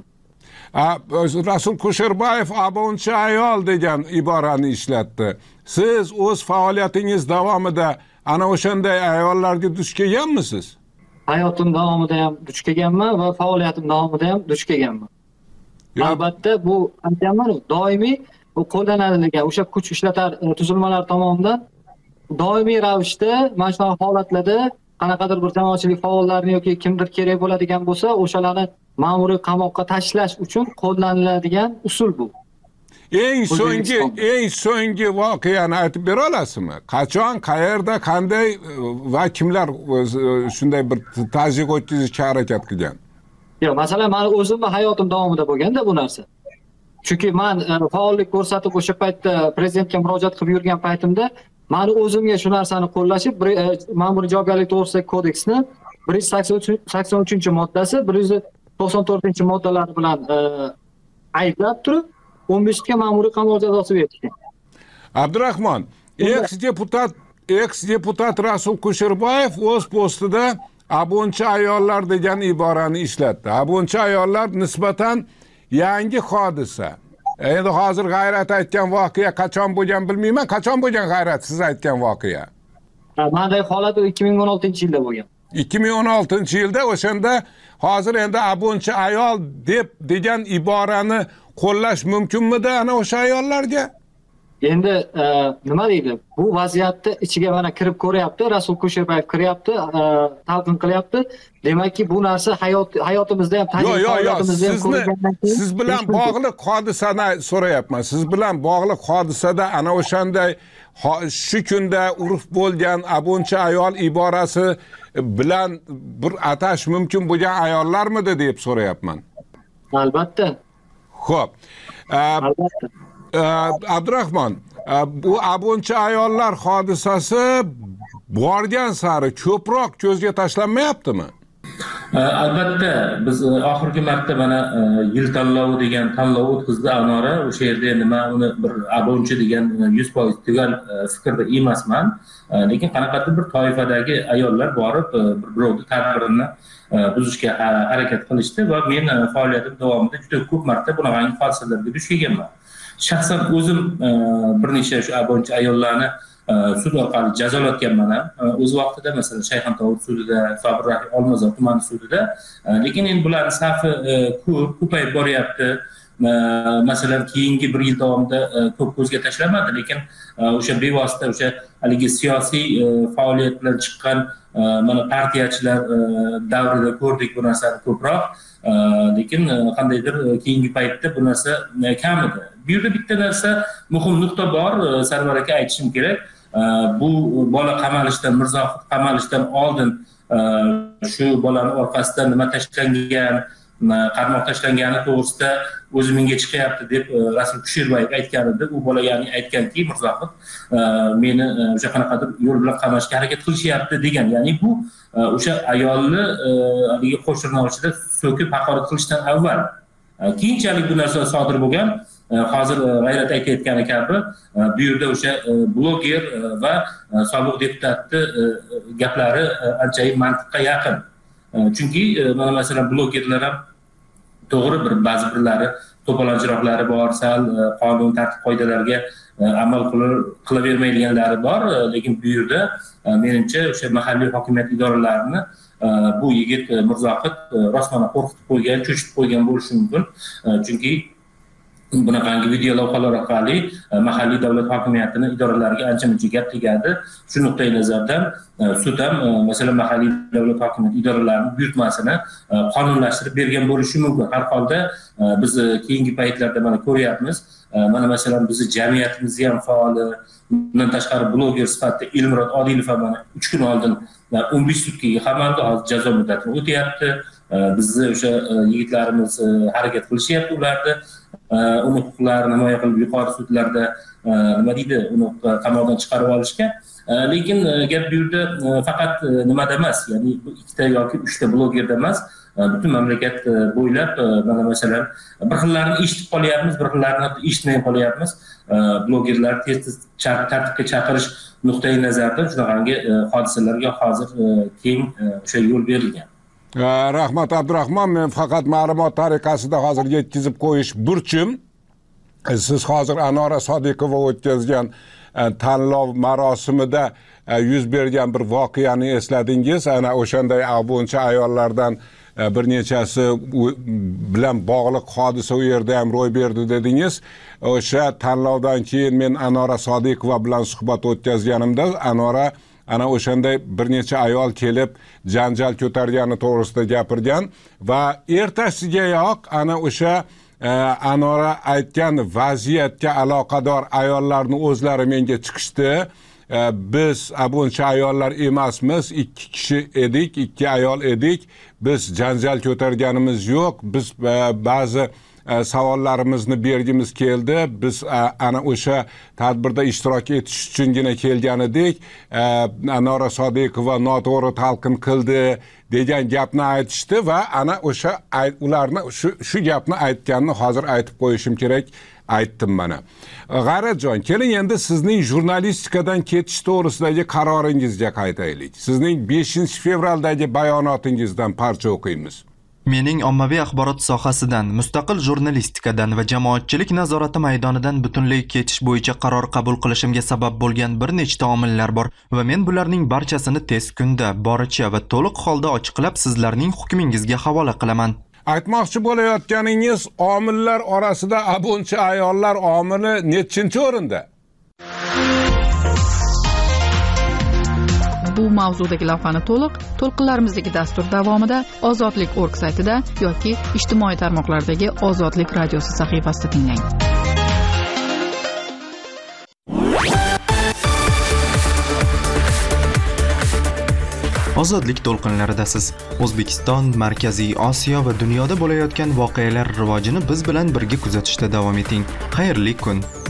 Rasul Kusherbayev abonchi ayol degan iborani ishlatdi. Siz o'z faoliyatingiz davomida ana o'shanday ayollarga duch kelganmisiz? Hayotim davomida ham duch kelganman va faoliyatim davomida ham duch kelganman. Albatta bu aytganman, doimiy bu qo'llanilgan o'sha kuch ishlatar tuzilmalar tomonidan doimiy ravishda mana shunaqa holatlarda qanaqadir bir jamoatchilik faollarini yoki kimdir kerak bo'ladigan bo'lsa, o'shalarni ma'muriy qamoqqa tashlash uchun qo'llaniladigan usul bu. Eng so'nggi eng so'nggi voqeani aytib bera olasizmi? Qachon, qayerda, qanday va kimlar shunday bir tazyiq o'tkazishga harakat qilgan? Yo'q, masalan, meni o'zimning hayotim davomida bo'lganda bu narsa. Chunki men faollik ko'rsatib o'sha paytda prezidentga murojaat qilib yurgan paytimda meni o'zimga shu narsani qo'llashib, ma'muriy javobgarlik to'g'risidagi kodeksni bir yuz sakson uchinchi moddasi, bir yuz to'qson to'rtinchi moddalari bilan ayblab turib, o'n besh ga ma'muriy qamoq jazosi berishgan. Abdurahmon, eks-deputat eks-deputat Rasul Kusherbayev o'z postida abonchi ayollar degan iborani ishlatdi. Abonchi ayollar nisbatan yangi hodisa. Endi hozir G'ayrat aytgan voqea qachon bo'lgan bilmayman. Qachon bo'lgan G'ayrat siz aytgan voqea? Menday holat ikki ming o'n oltinchi yilda bo'lgan. ikki ming o'n oltinchi yilda o'shanda hozir endi abonchi ayol deb degan iborani qo'llash mumkinmidi ana o'sha ayollarga? endi nima deydi, bu vaziyatni ichiga mana kirib ko'ryapti, Rasul Kusherbayev kiryapti, talqin qilyapti. Demakki bu narsa hayot hayotimizda ham, yo'q yo'q yo'q sizni siz bilan bog'liq hodisani so'rayapman. Siz bilan bog'liq hodisada ana o'shanday shu kunda urf bo'lgan abunchi ayol iborasi bilan bir atash mumkin bo'lgan ayollarmidi deb so'rayapman. Albatta. Xo'p. Albatta. Abdurahmon, bu abunchi ayollar hodisasi borgan sari ko'proq ko'zga tashlanmayaptimi? Albatta, biz oxirgi marta mana yil tanlovi degan tanlov o'tkazdi Anora. O'sha yerda endi men uni bir abunchi degan yuz foiz tugal fikrda emasman. Lekin qanaqadir bir toifadagi ayollar borib birovni tarbirini buzishga harakat qilishdi va men faoliyatim davomida juda ko'p marta bunaqangi hodisalarga duch kelganman. Shaxsan o'zim bir necha shu abunchi ayollarni sud orqali jazolatganman ham. O'z vaqtida masalan Shayxontohur sudida, Sobir Rahim Olmazor tumani sudida. Lekin endi bularning safi ko'p ko'payib boryapti. Masalan keyingi bir yil davomida ko'p ko'zga tashlanmadi, lekin o'sha bevosita o'sha haligi siyosiy faoliyat bilan chiqqan mana partiyachilar davrida ko'rdik bu narsani ko'proq. Lekin qandaydir keyingi paytda bu narsa kam edi. Bu yerda bitta narsa muhim nuqta bor, Sarvar aka aytishim kerak. Bu bola qamalishdan, Mirzohid qamalishdan oldin shu bolani orqasidan nima tashlangan, qarmoq tashlangani to'g'risida o'zi menga chiqyapti deb Rasul Kusherbayev aytgan edi. U bola ya'ni aytganki, Mirzohid meni o'sha qanaqadir yo'l bilan qamashga harakat qilishyapti degan. Ya'ni bu o'sha ayolni haligi qo'shtirnoqchida so'kib haqorat qilishdan avval. Keyinchalik bu narsa sodir bo'lgan. Hozir G'ayrat aytayotgani kabi bu yerda o'sha bloger va sobiq deputatni gaplari anchayin mantiqqa yaqin. Chunki mana masalan blogerlar ham to'g'ri bir ba'zi birlari to'polonchiroqlari bor, sal qonun tartib qoidalarga amal qilavermaydiganlari bor, lekin bu yerda menimcha o'sha mahalliy hokimiyat idoralarini bu yigit Mirzohid rostmana qo'rqitib qo'ygan, cho'chitib qo'ygan bo'lishi mumkin. Chunki bunaqangi video lavhalar orqali mahalliy davlat hokimiyatini idoralariga ancha-muncha gap tegadi. Shu nuqtai nazardan sud ham masalan mahalliy davlat hokimiyat idoralarining buyurtmasini qonunlashtirib bergan bo'lishi mumkin. Har holda biz keyingi paytlarda mana ko'ryapmiz. Mana masalan bizni jamiyatimiz ham faol, bundan tashqari bloger sifatida Elmurod Odilov ham mana uch kun oldin o'n besh sutkaga qamaldi, hozir jazo muddatini o'tayapti. Bizni o'sha yigitlarimiz harakat qilishyapti ularni uni huquqlarini himoya qilib yuqori sudlarda nima deydi, uni qamoqdan chiqarib olishga. Lekin gap bu yerda faqat nimada emas, ya'ni bu ikkita yoki uchta blogerda emas, butun mamlakat bo'ylab mana masalan bir xillarni eshitib qolyapmiz, bir xillarni eshitmay qolyapmiz. Blogerlar tez-tez tartibga chaqirish nuqtai nazaridan shunaqangi hodisalarga hozir keng o'sha yo'l berilgan. Rahmat Abdurahmon, men faqat ma'lumot tariqasida hozir yetkazib qo'yish burchim. Siz hozir Anora Sodiqova o'tkazgan tanlov marosimida yuz bergan bir voqeani esladingiz. Ana o'shanday abunchi ayollardan bir nechasi bilan bog'liq hodisa u yerda ham ro'y berdi dedingiz. O'sha tanlovdan keyin men Anora Sodiqova bilan suhbat o'tkazganimda Anora ana o'shanday bir necha ayol kelib janjal ko'targani to'g'risida gapirgan va ertasigayoq ana o'sha Anora aytgan vaziyatga aloqador ayollarning o'zlari menga chiqishdi. Biz abunchi ayollar emasmiz, ikki kishi edik, ikki ayol edik. Biz janjal ko'targanimiz yo'q. Biz ba'zi savollarimizni bergimiz keldi. Biz ana o'sha tadbirda ishtirok etish uchungina kelgan edik. Anora Sodiqova noto'g'ri talqin qildi degan gapni aytishdi va ana o'sha ularni shu shu gapni aytganini hozir aytib qo'yishim kerak. Aytdim mana. G'ayratjon, keling endi sizning jurnalistikadan ketish to'g'risidagi qaroringizga qaytaylik. Sizning beshinchi fevraldagi bayonotingizdan parcha o'qiymiz. Mening ommaviy axborot sohasidan, mustaqil jurnalistikadan va jamoatchilik nazorati maydonidan butunlay ketish bo'yicha qaror qabul qilishimga sabab bo'lgan bir nechta omillar bor va men bularning barchasini tez kunda, boricha va to'liq holda ochiqlab sizlarning hukmingizga havola qilaman. Aytmoqchi bo'layotganingiz omillar orasida abunchi ayollar omili nechinchi o'rinda? Bu mavzudagi lavhani to'liq to'lqinlarimizdagi dastur davomida ozodlik nokta org saytida yoki ijtimoiy tarmoqlardagi Ozodlik radiosi sahifasida tinglang. Ozodlik to'lqinlaridasiz. O'zbekiston, Markaziy Osiyo va dunyoda bo'layotgan voqealar rivojini biz bilan birga kuzatishda davom eting. Xayrli kun.